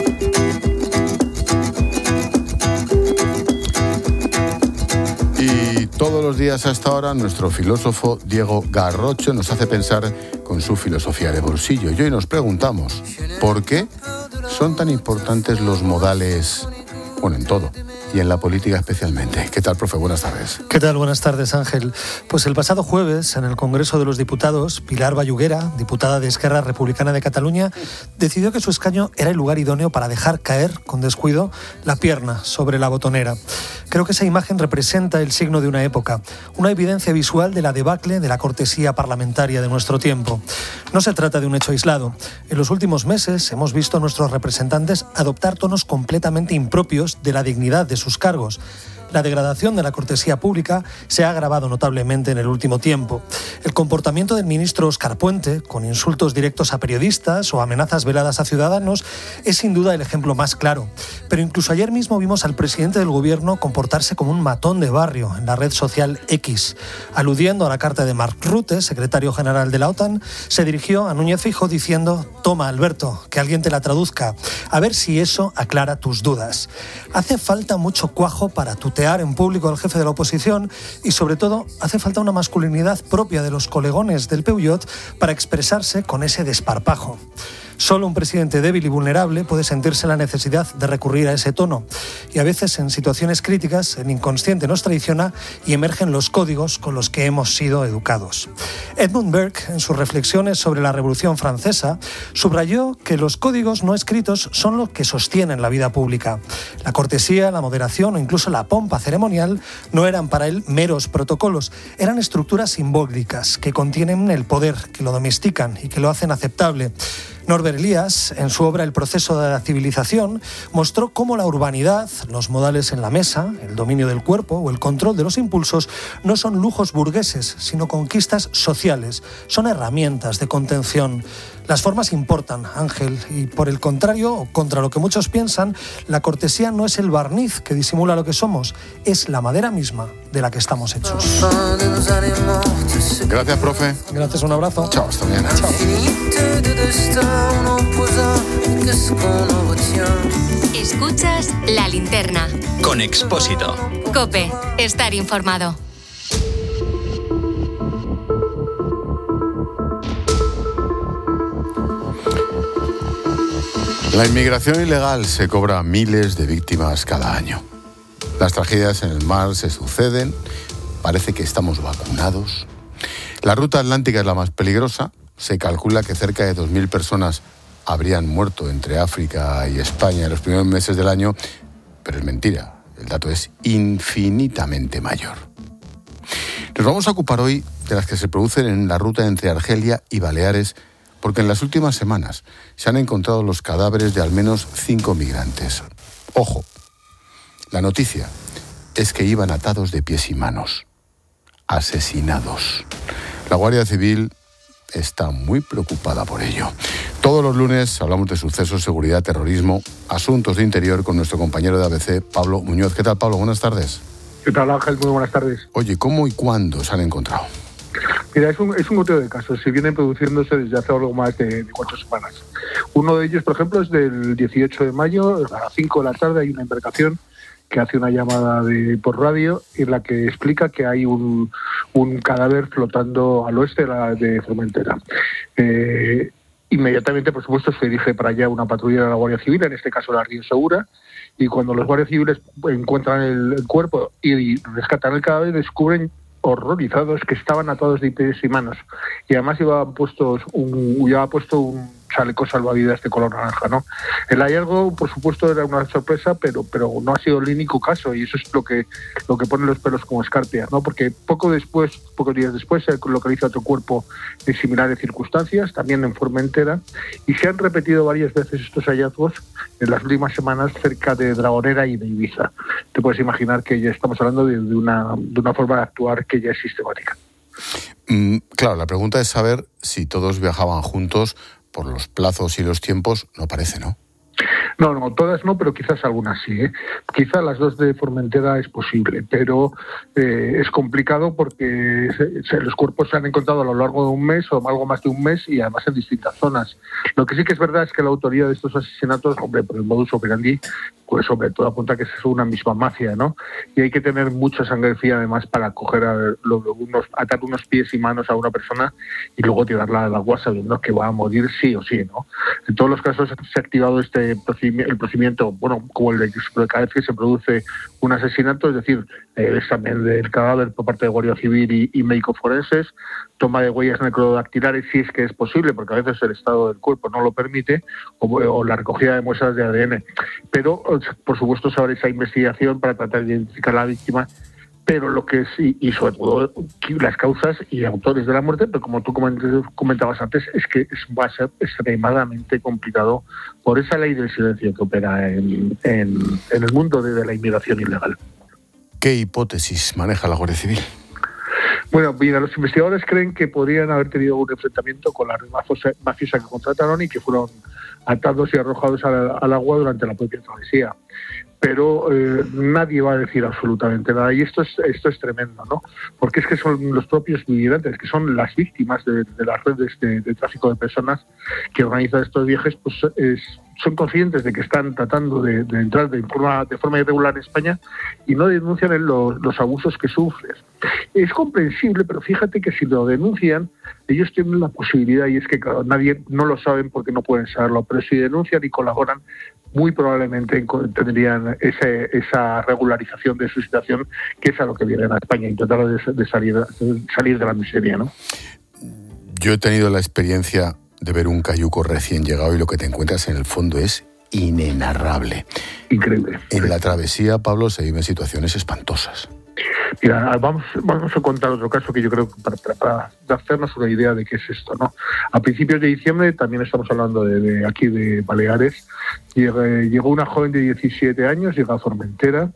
Y todos los días a esta hora nuestro filósofo Diego Garrocho nos hace pensar con su filosofía de bolsillo. Y hoy nos preguntamos, ¿por qué son tan importantes los modales, bueno, en todo, y en la política especialmente? ¿Qué tal, profe? Buenas tardes. ¿Qué tal? Buenas tardes, Ángel. Pues el pasado jueves, en el Congreso de los Diputados, Pilar Bayuguera, diputada de Esquerra Republicana de Cataluña, decidió que su escaño era el lugar idóneo para dejar caer, con descuido, la pierna sobre la botonera. Creo que esa imagen representa el signo de una época, una evidencia visual de la debacle de la cortesía parlamentaria de nuestro tiempo. No se trata de un hecho aislado. En los últimos meses hemos visto a nuestros representantes adoptar tonos completamente impropios de la dignidad de sus cargos. La degradación de la cortesía pública se ha agravado notablemente en el último tiempo. El comportamiento del ministro Óscar Puente, con insultos directos a periodistas o amenazas veladas a ciudadanos, es sin duda el ejemplo más claro. Pero incluso ayer mismo vimos al presidente del gobierno comportarse como un matón de barrio en la red social X. Aludiendo a la carta de Mark Rutte, secretario general de la OTAN, se dirigió a Núñez Feijóo diciendo: «Toma, Alberto, que alguien te la traduzca, a ver si eso aclara tus dudas». Hace falta mucho cuajo para tutear en público al jefe de la oposición y, sobre todo, hace falta una masculinidad propia de los colegones del Peuyot para expresarse con ese desparpajo. Solo un presidente débil y vulnerable puede sentirse la necesidad de recurrir a ese tono. Y a veces, en situaciones críticas, el inconsciente nos traiciona y emergen los códigos con los que hemos sido educados. Edmund Burke, en sus reflexiones sobre la Revolución Francesa, subrayó que los códigos no escritos son los que sostienen la vida pública. La cortesía, la moderación o incluso la pompa ceremonial no eran para él meros protocolos, eran estructuras simbólicas que contienen el poder, que lo domestican y que lo hacen aceptable. Norbert Elias, en su obra El proceso de la civilización, mostró cómo la urbanidad, los modales en la mesa, el dominio del cuerpo o el control de los impulsos no son lujos burgueses, sino conquistas sociales, son herramientas de contención. Las formas importan, Ángel, y por el contrario, o contra lo que muchos piensan, la cortesía no es el barniz que disimula lo que somos, es la madera misma de la que estamos hechos. Gracias, profe. Gracias, un abrazo. Chao, hasta mañana. Chao. Escuchas La Linterna. Con Expósito. COPE. Estar informado. La inmigración ilegal se cobra a miles de víctimas cada año. Las tragedias en el mar se suceden, parece que estamos vacunados. La ruta atlántica es la más peligrosa. Se calcula que cerca de dos mil personas habrían muerto entre África y España en los primeros meses del año, pero es mentira, el dato es infinitamente mayor. Nos vamos a ocupar hoy de las que se producen en la ruta entre Argelia y Baleares, porque en las últimas semanas se han encontrado los cadáveres de al menos cinco migrantes. Ojo, la noticia es que iban atados de pies y manos, asesinados. La Guardia Civil está muy preocupada por ello. Todos los lunes hablamos de sucesos, seguridad, terrorismo, asuntos de interior con nuestro compañero de A B C, Pablo Muñoz. ¿Qué tal, Pablo? Buenas tardes. ¿Qué tal, Ángel? Muy buenas tardes. Oye, ¿cómo y cuándo se han encontrado? Mira, es un, es un goteo de casos. Se vienen produciéndose desde hace algo más de, de cuatro semanas. Uno de ellos, por ejemplo, es del dieciocho de mayo. A las cinco de la tarde hay una embarcación que hace una llamada de, por radio en la que explica que hay un, un cadáver flotando al oeste de, la, de Formentera. Eh, inmediatamente, por supuesto, se dirige para allá una patrulla de la Guardia Civil, en este caso la Río Segura, y cuando los guardias civiles encuentran el, el cuerpo y rescatan el cadáver, descubren horrorizados que estaban atados de pies y manos, y además llevaban puestos un, llevaba puesto un chaleco salvavidas de color naranja, ¿no? El hallazgo, por supuesto, era una sorpresa, pero pero no ha sido el único caso, y eso es lo que lo que pone los pelos como escarpia, ¿no? Porque poco después, pocos días después, se localiza otro cuerpo en similares circunstancias, también en Formentera, y se han repetido varias veces estos hallazgos en las últimas semanas cerca de Dragonera y de Ibiza. Te puedes imaginar que ya estamos hablando de, de una de una forma de actuar que ya es sistemática. Mm, claro, la pregunta es saber si todos viajaban juntos. Por los plazos y los tiempos, no parece, ¿no? No, no, todas no, pero quizás algunas sí, ¿eh? Quizás las dos de Formentera es posible, pero eh, es complicado porque se, se, los cuerpos se han encontrado a lo largo de un mes o algo más de un mes y además en distintas zonas. Lo que sí que es verdad es que la autoría de estos asesinatos, hombre, por el modus operandi, pues hombre, todo apunta que es una misma mafia, ¿no? Y hay que tener mucha sangre fría además para coger a lo, unos, atar unos pies y manos a una persona y luego tirarla al agua sabiendo que va a morir sí o sí, ¿no? En todos los casos se ha activado este procedimiento, el procedimiento, bueno, como el de cada vez que se produce un asesinato, es decir, el examen del cadáver por parte de Guardia Civil y, y médicos forenses, toma de huellas necrodactilares si es que es posible, porque a veces el estado del cuerpo no lo permite, o, o la recogida de muestras de A D N. Pero, por supuesto, se abre esa investigación para tratar de identificar a la víctima, pero lo que es, y, y sobre todo las causas y autores de la muerte, pero como tú comentabas antes, es que es, va a ser extremadamente complicado por esa ley del silencio que opera en, en, en el mundo de, de la inmigración ilegal. ¿Qué hipótesis maneja la Guardia Civil? Bueno, mira, los investigadores creen que podrían haber tenido un enfrentamiento con la red mafiosa que contrataron y que fueron atados y arrojados al, al agua durante la propia travesía. Pero eh, nadie va a decir absolutamente nada. Y esto es esto es tremendo, ¿no? Porque es que son los propios migrantes, que son las víctimas de, de las redes de, de tráfico de personas que organizan estos viajes, pues es, son conscientes de que están tratando de, de entrar de forma, de forma irregular en España y no denuncian el, los, los abusos que sufren. Es comprensible, pero fíjate que si lo denuncian, ellos tienen la posibilidad, y es que claro, nadie no lo saben porque no pueden saberlo, pero si denuncian y colaboran, muy probablemente tendrían ese, esa regularización de su situación, que es a lo que vienen a España, intentar de, de salir, de salir de la miseria, ¿no? Yo he tenido la experiencia de ver un cayuco recién llegado y lo que te encuentras en el fondo es inenarrable. Increíble. En la travesía, Pablo, se viven situaciones espantosas. Mira, vamos, vamos a contar otro caso que yo creo que para, para, para hacernos una idea de qué es esto, ¿no? A principios de diciembre, también estamos hablando de, de aquí de Baleares, llegó, llegó una joven de diecisiete años, llega a Formentera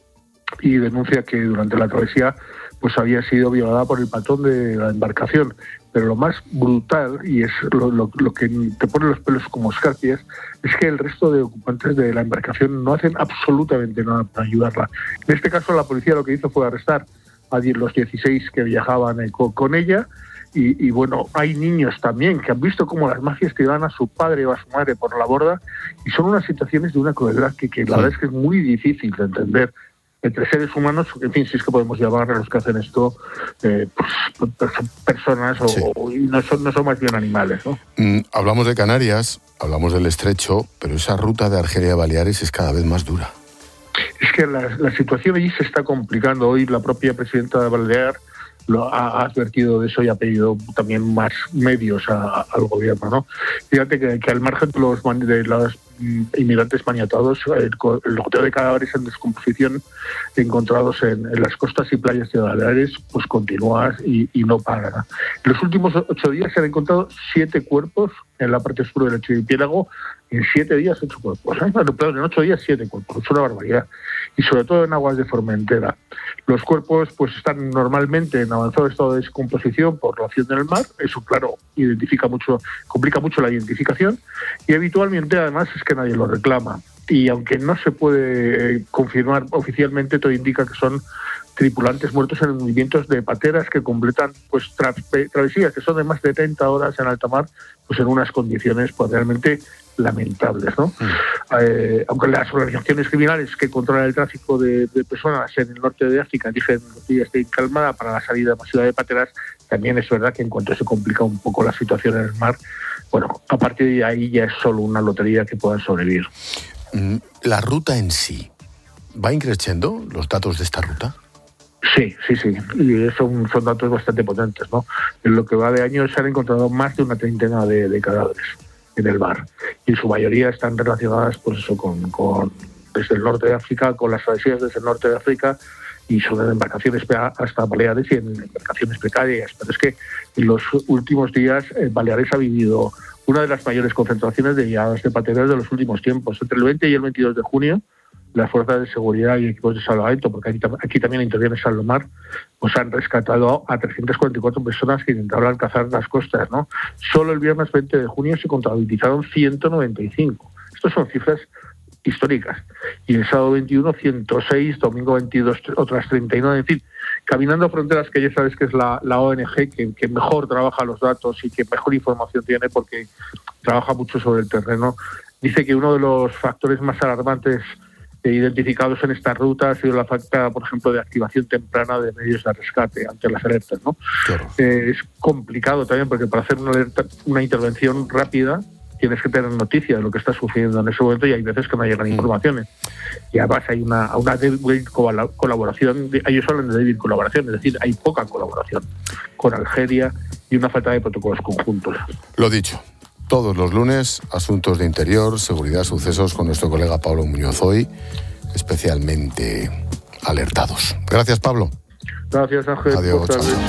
y denuncia que durante la travesía pues había sido violada por el patrón de la embarcación. Pero lo más brutal, y es lo, lo, lo que te pone los pelos como escarpias, es que el resto de ocupantes de la embarcación no hacen absolutamente nada para ayudarla. En este caso, la policía lo que hizo fue arrestar a los dieciséis que viajaban con, con ella, y, y bueno, hay niños también que han visto cómo las mafias tiraban a su padre o a su madre por la borda, y son unas situaciones de una crueldad que, que la verdad es que es muy difícil de entender entre seres humanos, en fin, si es que podemos llamar a los que hacen esto eh, pues, personas o, sí. o y no son no son más bien animales, ¿no? Mm, hablamos de Canarias, hablamos del Estrecho, pero esa ruta de Argelia a Baleares es cada vez más dura. Es que la, la situación allí se está complicando. Hoy la propia presidenta de Balear lo ha, ha advertido de eso y ha pedido también más medios a, a, al gobierno, ¿no? Fíjate que, que al margen de los, de los inmigrantes maniatados, el, el loteo de cadáveres en descomposición encontrados en, en las costas y playas de Baleares pues continúa y, y no para. En los últimos ocho días se han encontrado siete cuerpos en la parte sur del archipiélago. En siete días, ocho cuerpos. ¿eh? Bueno, en ocho días, siete cuerpos. Es una barbaridad. Y sobre todo en aguas de Formentera. Los cuerpos pues están normalmente en avanzado estado de descomposición por la acción del mar. Eso, claro, identifica mucho, complica mucho la identificación. Y habitualmente, además, es que nadie lo reclama. Y aunque no se puede confirmar oficialmente, todo indica que son tripulantes muertos en movimientos de pateras que completan pues tra travesías que son de más de treinta horas en alta mar, pues en unas condiciones pues realmente lamentables, ¿no? Mm. Eh, aunque las organizaciones criminales que controlan el tráfico de, de personas en el norte de África dicen que ya esté calmada para la salida masiva de pateras, también es verdad que en cuanto se complica un poco la situación en el mar, bueno, a partir de ahí ya es solo una lotería que puedan sobrevivir. Mm, la ruta en sí, ¿va increciendo los datos de esta ruta? Sí, sí, sí, y son, son datos bastante potentes, ¿no? En lo que va de año se han encontrado más de una treintena de, de cadáveres en el mar, y en su mayoría están relacionadas, pues eso, con, con desde el norte de África, con las travesías desde el norte de África, y son en embarcaciones hasta Baleares y en embarcaciones precarias. Pero es que en los últimos días eh, Baleares ha vivido una de las mayores concentraciones de llegadas de pateras de los últimos tiempos. Entre el veinte y el veintidós de junio, las fuerzas de seguridad y equipos de salvamento, porque aquí, aquí también interviene Salomar, pues han rescatado a trescientas cuarenta y cuatro personas que intentaban alcanzar las costas, ¿no? Solo el viernes veinte de junio se contabilizaron ciento noventa y cinco. Estas son cifras históricas. Y el sábado veintiuno, ciento seis, domingo veintidós, otras treinta y nueve. En fin, Caminando Fronteras, que ya sabes que es la, la O N G que, que mejor trabaja los datos y que mejor información tiene porque trabaja mucho sobre el terreno, dice que uno de los factores más alarmantes identificados en esta ruta ha sido la falta, por ejemplo, de activación temprana de medios de rescate ante las alertas, ¿no? Claro. Eh, es complicado también porque para hacer una alerta, una intervención rápida tienes que tener noticia de lo que está sucediendo en ese momento y hay veces que no llegan mm. informaciones. Y además hay una, una débil colaboración, ellos hablan de débil colaboración, es decir, hay poca colaboración con Argelia y una falta de protocolos conjuntos. Lo dicho. Todos los lunes, asuntos de interior, seguridad, sucesos con nuestro colega Pablo Muñoz, hoy especialmente alertados. Gracias, Pablo. Gracias, Ángel. Adiós.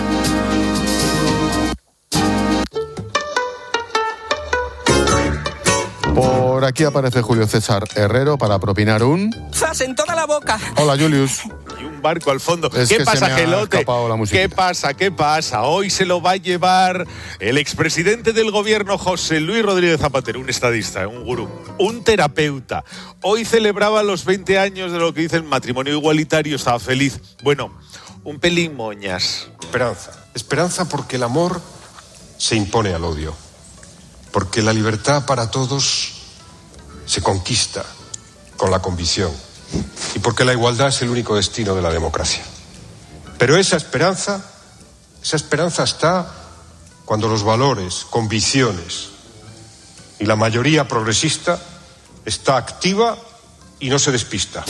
Por aquí aparece Julio César Herrero para propinar un... ¡Zas en toda la boca! Hola, Julius. Y un barco al fondo. Es ¿Qué que pasa, se me Gelote? Ha escapado la musiquita. ¿Qué pasa? ¿Qué pasa? Hoy se lo va a llevar el expresidente del gobierno, José Luis Rodríguez Zapatero, un estadista, un gurú, un terapeuta. Hoy celebraba los veinte años de lo que dicen matrimonio igualitario, estaba feliz. Bueno, un pelín moñas. Esperanza. Esperanza porque el amor se impone al odio. Porque la libertad para todos se conquista con la convicción y porque la igualdad es el único destino de la democracia. Pero esa esperanza, esa esperanza está cuando los valores, convicciones y la mayoría progresista está activa y no se despista.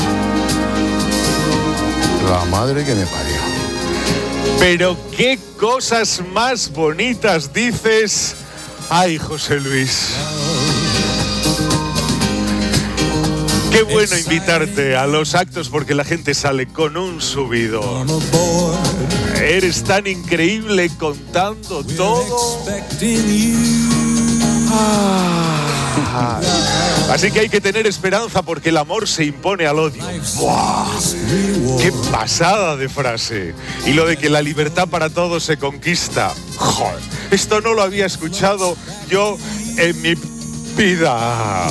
La madre que me parió. Pero qué cosas más bonitas dices. Ay, José Luis. Qué bueno invitarte a los actos porque la gente sale con un subidón. Eres tan increíble contando todo. Ah. Así que hay que tener esperanza porque el amor se impone al odio. ¡Buah! ¡Qué pasada de frase! Y lo de que la libertad para todos se conquista. ¡Joder! Esto no lo había escuchado yo en mi vida.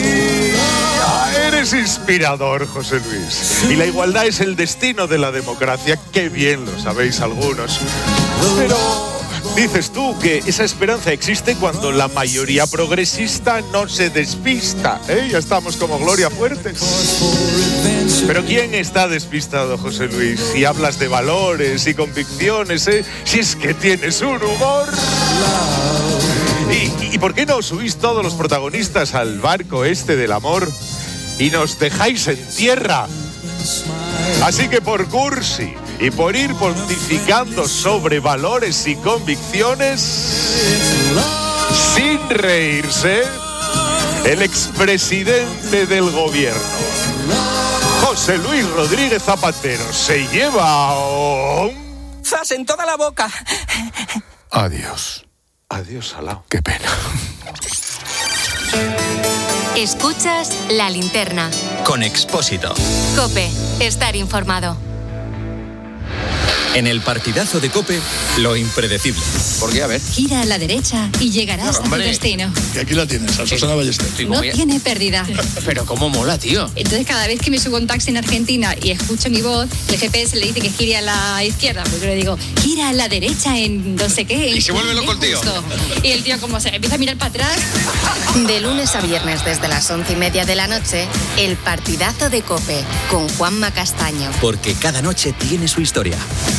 Eres inspirador, José Luis. Y la igualdad es el destino de la democracia. Qué bien lo sabéis algunos. Pero dices tú que esa esperanza existe cuando la mayoría progresista no se despista, ¿eh? Ya estamos como Gloria Fuertes. Pero ¿quién está despistado, José Luis? Si hablas de valores y convicciones, ¿eh? Si es que tienes un humor. ¿Y, y por qué no subís todos los protagonistas al barco este del amor y nos dejáis en tierra? Así que por Cursi y por ir pontificando sobre valores y convicciones, sin reírse, el expresidente del gobierno, José Luis Rodríguez Zapatero, se lleva un... ¡zas en toda la boca! Adiós. Adiós, Alao. Qué pena. Escuchas La Linterna. Con Expósito. COPE. Estar informado. En el partidazo de COPE, lo impredecible. ¿Por qué? A ver. Gira a la derecha y llegarás No, hombre. a tu destino. Que aquí la tienes, a Susana Ballester. No tiene pérdida. Pero cómo mola, tío. Entonces cada vez que me subo a un taxi en Argentina y escucho mi voz, el G P S le dice que gire a la izquierda, porque yo le digo, gira a la derecha en no sé qué. Y se vuelve loco el tío. Justo. Y el tío como se empieza a mirar para atrás. De lunes a viernes desde las once y media de la noche, el partidazo de COPE con Juanma Castaño. Porque cada noche tiene su historia.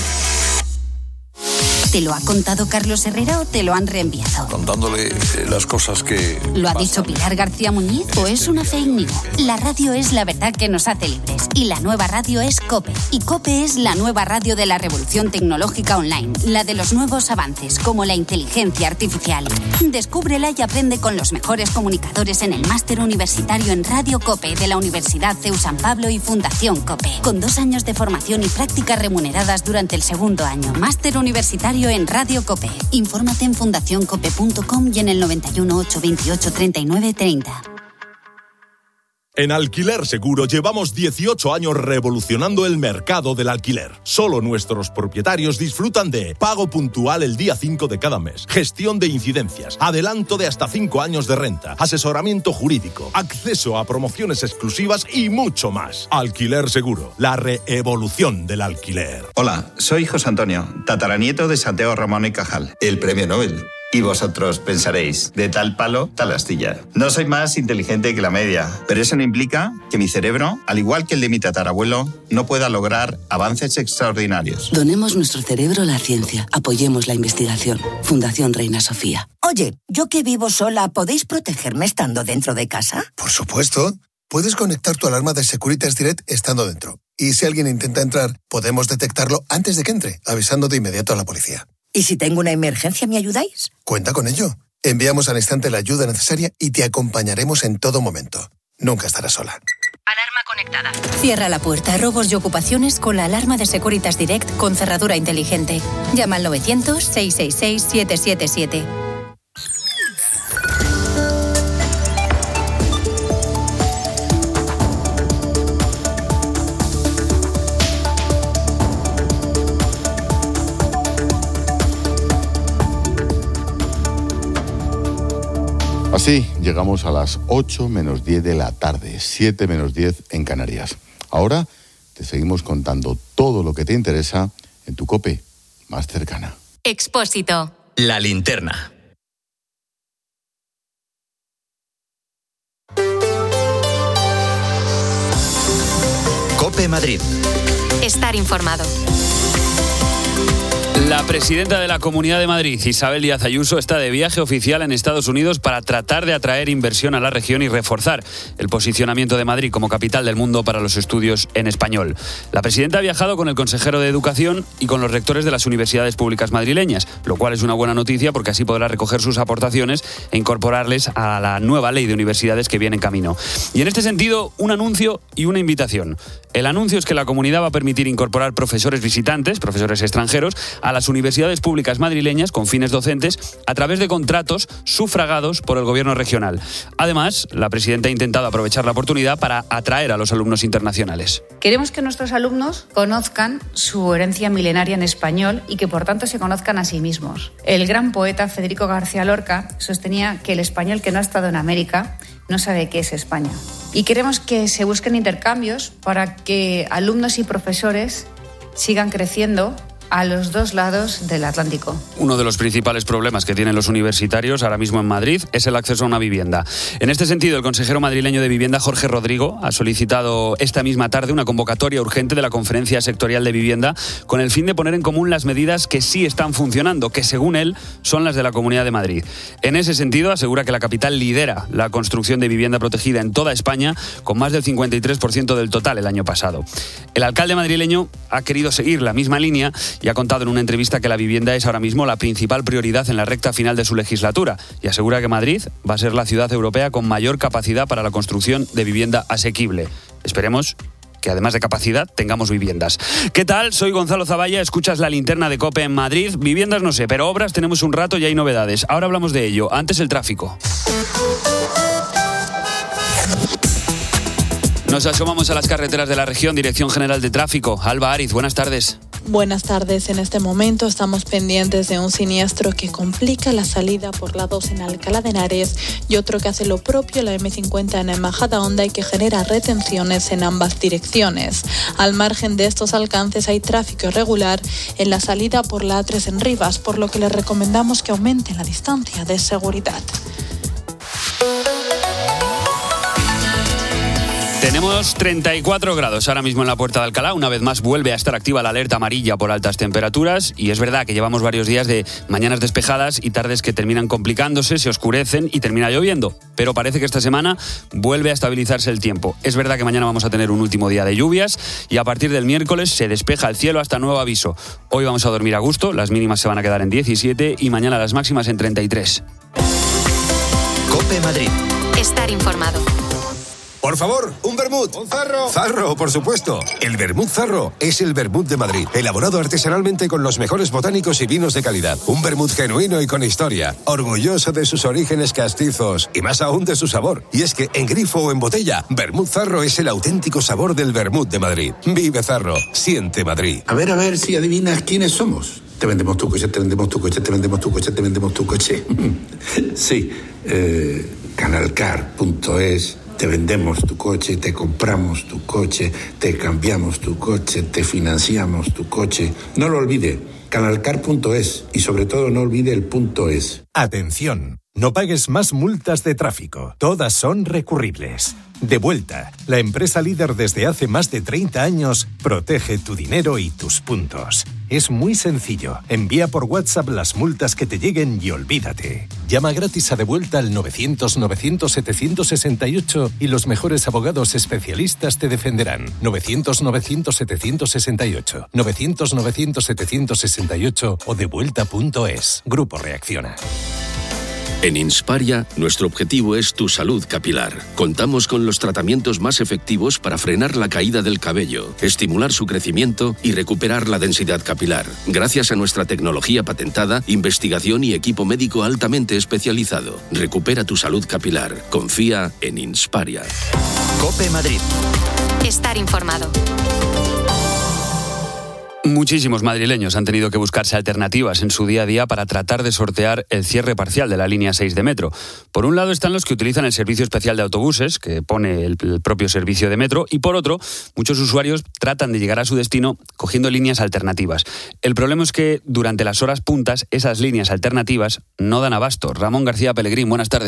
¿Te lo ha contado Carlos Herrera o te lo han reenviado? Contándole eh, las cosas que... ¿Lo ha dicho Pilar García Muñiz o es una fake news? La radio es la verdad que nos hace libres y la nueva radio es COPE. Y COPE es la nueva radio de la revolución tecnológica online, la de los nuevos avances como la inteligencia artificial. Descúbrela y aprende con los mejores comunicadores en el máster universitario en Radio COPE de la Universidad C E U San Pablo y Fundación COPE. Con dos años de formación y prácticas remuneradas durante el segundo año. Máster universitario en Radio COPE. Infórmate en fundación cope punto com y en el noventa y uno, ochocientos veintiocho, treinta y nueve treinta. En Alquiler Seguro llevamos dieciocho años revolucionando el mercado del alquiler. Solo nuestros propietarios disfrutan de pago puntual el día cinco de cada mes, gestión de incidencias, adelanto de hasta cinco años de renta, asesoramiento jurídico, acceso a promociones exclusivas y mucho más. Alquiler Seguro, la reevolución del alquiler. Hola, soy José Antonio, tataranieto de Santiago Ramón y Cajal, el premio Nobel. Y vosotros pensaréis, de tal palo, tal astilla. No soy más inteligente que la media, pero eso no implica que mi cerebro, al igual que el de mi tatarabuelo, no pueda lograr avances extraordinarios. Donemos nuestro cerebro a la ciencia. Apoyemos la investigación. Fundación Reina Sofía. Oye, yo que vivo sola, ¿podéis protegerme estando dentro de casa? Por supuesto. Puedes conectar tu alarma de Securitas Direct estando dentro. Y si alguien intenta entrar, podemos detectarlo antes de que entre, avisando de inmediato a la policía. ¿Y si tengo una emergencia, me ayudáis? Cuenta con ello. Enviamos al instante la ayuda necesaria y te acompañaremos en todo momento. Nunca estarás sola. Alarma conectada. Cierra la puerta a robos y ocupaciones con la alarma de Securitas Direct con cerradura inteligente. Llama al novecientos, seiscientos sesenta y seis, siete siete siete. Así llegamos a las ocho menos diez de la tarde, siete menos diez en Canarias. Ahora te seguimos contando todo lo que te interesa en tu COPE más cercana. Expósito. La Linterna. COPE Madrid. Estar informado. La presidenta de la Comunidad de Madrid, Isabel Díaz Ayuso, está de viaje oficial en Estados Unidos para tratar de atraer inversión a la región y reforzar el posicionamiento de Madrid como capital del mundo para los estudios en español. La presidenta ha viajado con el consejero de Educación y con los rectores de las universidades públicas madrileñas, lo cual es una buena noticia porque así podrá recoger sus aportaciones e incorporarles a la nueva ley de universidades que viene en camino. Y en este sentido, un anuncio y una invitación. El anuncio es que la comunidad va a permitir incorporar profesores visitantes, profesores extranjeros, a las universidades públicas madrileñas con fines docentes a través de contratos sufragados por el gobierno regional. Además, la presidenta ha intentado aprovechar la oportunidad para atraer a los alumnos internacionales. Queremos que nuestros alumnos conozcan su herencia milenaria en español y que por tanto se conozcan a sí mismos. El gran poeta Federico García Lorca sostenía que el español que no ha estado en América no sabe qué es España. Y queremos que se busquen intercambios para que alumnos y profesores sigan creciendo a los dos lados del Atlántico. Uno de los principales problemas que tienen los universitarios ahora mismo en Madrid es el acceso a una vivienda. En este sentido, el consejero madrileño de Vivienda, Jorge Rodrigo, ha solicitado esta misma tarde una convocatoria urgente de la Conferencia Sectorial de Vivienda con el fin de poner en común las medidas que sí están funcionando, que según él son las de la Comunidad de Madrid. En ese sentido, asegura que la capital lidera la construcción de vivienda protegida en toda España, con más del cincuenta y tres por ciento del total el año pasado. El alcalde madrileño ha querido seguir la misma línea y ha contado en una entrevista que la vivienda es ahora mismo la principal prioridad en la recta final de su legislatura y asegura que Madrid va a ser la ciudad europea con mayor capacidad para la construcción de vivienda asequible. Esperemos que además de capacidad tengamos viviendas. ¿Qué tal? Soy Gonzalo Zavalla, escuchas la linterna de COPE en Madrid. Viviendas no sé, pero obras tenemos un rato y hay novedades. Ahora hablamos de ello. Antes el tráfico. Nos asomamos a las carreteras de la región, Dirección General de Tráfico. Alba Ariz, buenas tardes. Buenas tardes. En este momento estamos pendientes de un siniestro que complica la salida por la dos en Alcalá de Henares y otro que hace lo propio la eme cincuenta en Majadahonda y que genera retenciones en ambas direcciones. Al margen de estos alcances hay tráfico irregular en la salida por la A tres en Rivas, por lo que les recomendamos que aumenten la distancia de seguridad. Tenemos treinta y cuatro grados ahora mismo en la Puerta de Alcalá. Una vez más vuelve a estar activa la alerta amarilla por altas temperaturas y es verdad que llevamos varios días de mañanas despejadas y tardes que terminan complicándose, se oscurecen y termina lloviendo. Pero parece que esta semana vuelve a estabilizarse el tiempo. Es verdad que mañana vamos a tener un último día de lluvias y a partir del miércoles se despeja el cielo hasta nuevo aviso. Hoy vamos a dormir a gusto, las mínimas se van a quedar en diecisiete y mañana las máximas en treinta y tres. COPE Madrid. Estar informado. Por favor, un vermut. Un zarro. Zarro, por supuesto. El vermut Zarro es el vermut de Madrid, elaborado artesanalmente con los mejores botánicos y vinos de calidad. Un vermut genuino y con historia, orgulloso de sus orígenes castizos y más aún de su sabor. Y es que en grifo o en botella, vermut Zarro es el auténtico sabor del vermut de Madrid. Vive Zarro, siente Madrid. A ver, a ver si adivinas quiénes somos. Te vendemos tu coche, te vendemos tu coche, te vendemos tu coche, te vendemos tu coche. Sí, eh, canalcar punto es. Te vendemos tu coche, te compramos tu coche, te cambiamos tu coche, te financiamos tu coche. No lo olvide, canalcar punto es y sobre todo no olvide el punto es. Atención, no pagues más multas de tráfico, todas son recurribles. Devuelta, la empresa líder desde hace más de treinta años, protege tu dinero y tus puntos. Es muy sencillo, envía por WhatsApp las multas que te lleguen y olvídate. Llama gratis a Devuelta al novecientos novecientos setecientos sesenta y ocho y los mejores abogados especialistas te defenderán. novecientos novecientos setecientos sesenta y ocho, novecientos novecientos setecientos sesenta y ocho o devuelta punto es. Grupo Reacciona. En Insparia, nuestro objetivo es tu salud capilar. Contamos con los tratamientos más efectivos para frenar la caída del cabello, estimular su crecimiento y recuperar la densidad capilar. Gracias a nuestra tecnología patentada, investigación y equipo médico altamente especializado. Recupera tu salud capilar. Confía en Insparia. COPE Madrid. Estar informado. Muchísimos madrileños han tenido que buscarse alternativas en su día a día para tratar de sortear el cierre parcial de la línea seis de metro. Por un lado están los que utilizan el servicio especial de autobuses, que pone el, el propio servicio de metro, y por otro, muchos usuarios tratan de llegar a su destino cogiendo líneas alternativas. El problema es que durante las horas puntas esas líneas alternativas no dan abasto. Ramón García Pellegrín, buenas tardes.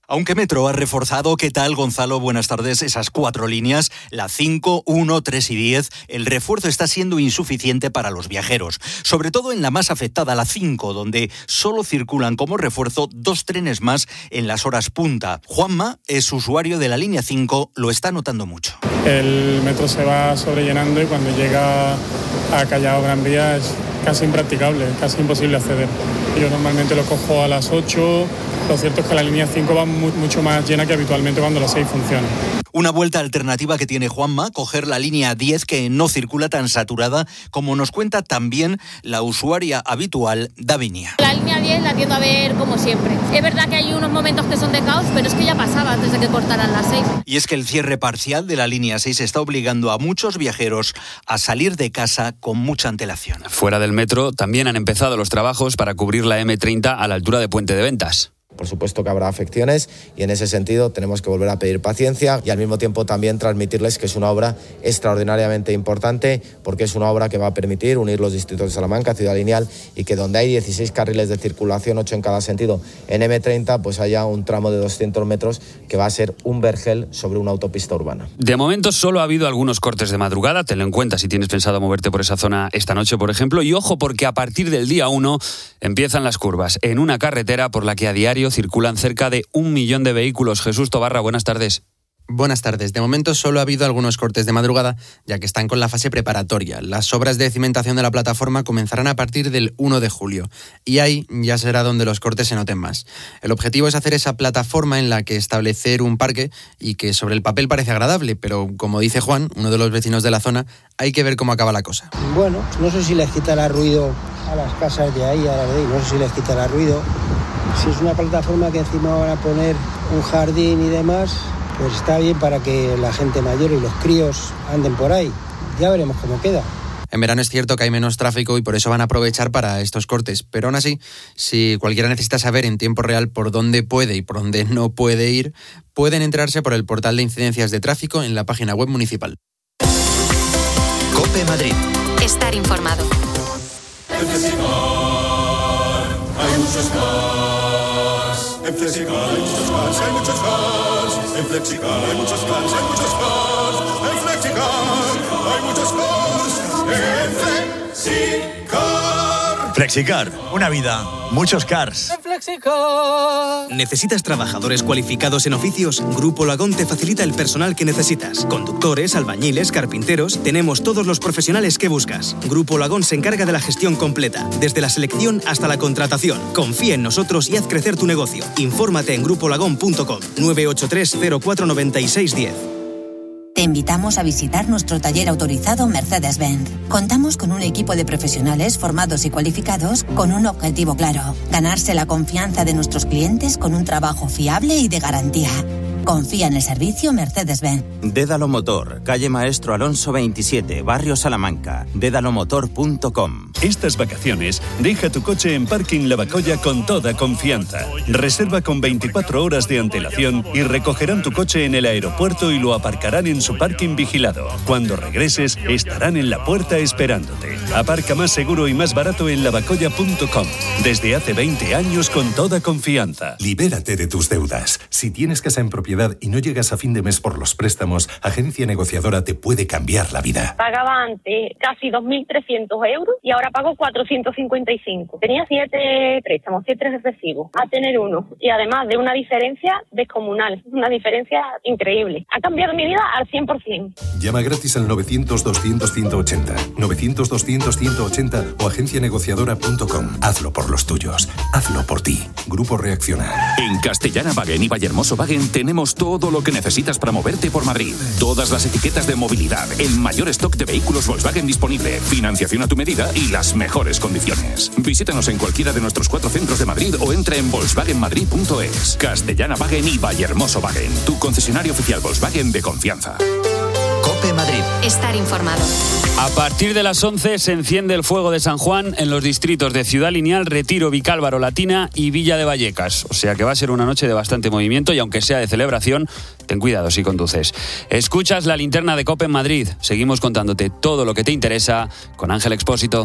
Aunque Metro ha reforzado, ¿qué tal, Gonzalo? Buenas tardes. Esas cuatro líneas, la cinco, uno, tres y diez, el refuerzo está siendo insuficiente para los viajeros. Sobre todo en la más afectada, la cinco, donde solo circulan como refuerzo dos trenes más en las horas punta. Juanma es usuario de la línea cinco, lo está notando mucho. El metro se va sobrellenando y cuando llega a Callao Gran Vía es casi impracticable, casi imposible acceder. Yo normalmente lo cojo a las ocho, lo cierto es que la línea cinco va mu- mucho más llena que habitualmente cuando la seis funciona. Una vuelta alternativa que tiene Juanma, coger la línea diez que no circula tan saturada, como nos cuenta también la usuaria habitual, Davinia. La línea diez la tiendo a ver como siempre. Es verdad que hay unos momentos que son de caos, pero es que ya pasaba antes de que cortaran las seis. Y es que el cierre parcial de la línea seis está obligando a muchos viajeros a salir de casa con mucha antelación. Fuera del metro también han empezado los trabajos para cubrir la eme treinta a la altura de Puente de Ventas. Por supuesto que habrá afecciones y en ese sentido tenemos que volver a pedir paciencia y al mismo tiempo también transmitirles que es una obra extraordinariamente importante porque es una obra que va a permitir unir los distritos de Salamanca, Ciudad Lineal, y que donde hay dieciséis carriles de circulación, ocho en cada sentido, en eme treinta, pues haya un tramo de doscientos metros que va a ser un vergel sobre una autopista urbana. De momento solo ha habido algunos cortes de madrugada, tenlo en cuenta si tienes pensado moverte por esa zona esta noche, por ejemplo, y ojo porque a partir del día uno empiezan las curvas en una carretera por la que a diario circulan cerca de un millón de vehículos. Jesús Tobarra, buenas tardes. Buenas tardes. De momento solo ha habido algunos cortes de madrugada, ya que están con la fase preparatoria. Las obras de cimentación de la plataforma comenzarán a partir del uno de julio, y ahí ya será donde los cortes se noten más. El objetivo es hacer esa plataforma en la que establecer un parque y que sobre el papel parece agradable, pero como dice Juan, uno de los vecinos de la zona, hay que ver cómo acaba la cosa. Bueno, no sé si les quitará ruido a las casas de ahí, a las de ahí, no sé si les quitará ruido. Si es una plataforma que encima van a poner un jardín y demás, pues está bien para que la gente mayor y los críos anden por ahí. Ya veremos cómo queda. En verano es cierto que hay menos tráfico y por eso van a aprovechar para estos cortes. Pero aún así, si cualquiera necesita saber en tiempo real por dónde puede y por dónde no puede ir, pueden enterarse por el portal de incidencias de tráfico en la página web municipal. COPE Madrid. Estar informado. En Flexicar hay muchos cars. En Flexicar hay muchos cars, hay muchos cars. En Flexicar hay muchos cars, hay muchos cars. En Flexicar hay muchos cars. En Flexicar. Flexicar, una vida, muchos cars. En Flexicar. ¿Necesitas trabajadores cualificados en oficios? Grupo Lagón te facilita el personal que necesitas. Conductores, albañiles, carpinteros, tenemos todos los profesionales que buscas. Grupo Lagón se encarga de la gestión completa, desde la selección hasta la contratación. Confía en nosotros y haz crecer tu negocio. Infórmate en grupo lagón punto com, nueve ocho tres cero cuatro nueve seis uno cero. Te invitamos a visitar nuestro taller autorizado Mercedes-Benz. Contamos con un equipo de profesionales formados y cualificados con un objetivo claro: ganarse la confianza de nuestros clientes con un trabajo fiable y de garantía. Confía en el servicio Mercedes-Benz. Dédalo Motor, calle Maestro Alonso veintisiete, barrio Salamanca. dédalo motor punto com. Estas vacaciones, deja tu coche en Parking Lavacolla con toda confianza. Reserva con veinticuatro horas de antelación y recogerán tu coche en el aeropuerto y lo aparcarán en su parking vigilado. Cuando regreses, estarán en la puerta esperándote. Aparca más seguro y más barato en lavacolla punto com. Desde hace veinte años con toda confianza. Libérate de tus deudas. Si tienes casa en propiedad y no llegas a fin de mes por los préstamos, Agencia Negociadora te puede cambiar la vida. Pagaba antes casi dos mil trescientos euros y ahora pago cuatrocientos cincuenta y cinco. Tenía siete préstamos, siete recibos, a tener uno. Y además de una diferencia descomunal, una diferencia increíble. Ha cambiado mi vida al cien por ciento. Llama gratis al novecientos doscientos ciento ochenta, novecientos doscientos ciento ochenta o agencia negociadora punto com. Hazlo por los tuyos. Hazlo por ti. Grupo Reacciona. En Castellana-Wagen y Vallehermoso-Wagen tenemos todo lo que necesitas para moverte por Madrid. Todas las etiquetas de movilidad, el mayor stock de vehículos Volkswagen disponible, financiación a tu medida y las mejores condiciones. Visítanos en cualquiera de nuestros cuatro centros de Madrid o entra en volkswagen madrid punto es. Castellana-Wagen y Vallehermoso-Wagen, tu concesionario oficial Volkswagen de confianza. COPE Madrid. Estar informado. A partir de las once se enciende el fuego de San Juan en los distritos de Ciudad Lineal, Retiro, Vicálvaro, Latina y Villa de Vallecas. O sea que va a ser una noche de bastante movimiento y aunque sea de celebración, ten cuidado si conduces. Escuchas la linterna de COPE en Madrid. Seguimos contándote todo lo que te interesa con Ángel Expósito.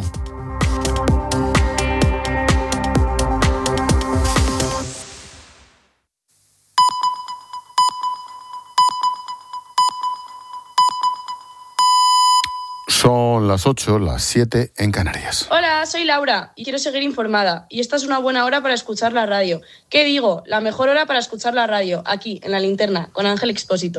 Son las ocho, las siete en Canarias. Hola, soy Laura y quiero seguir informada. Y esta es una buena hora para escuchar la radio. ¿Qué digo? La mejor hora para escuchar la radio, aquí, en La Linterna, con Ángel Expósito.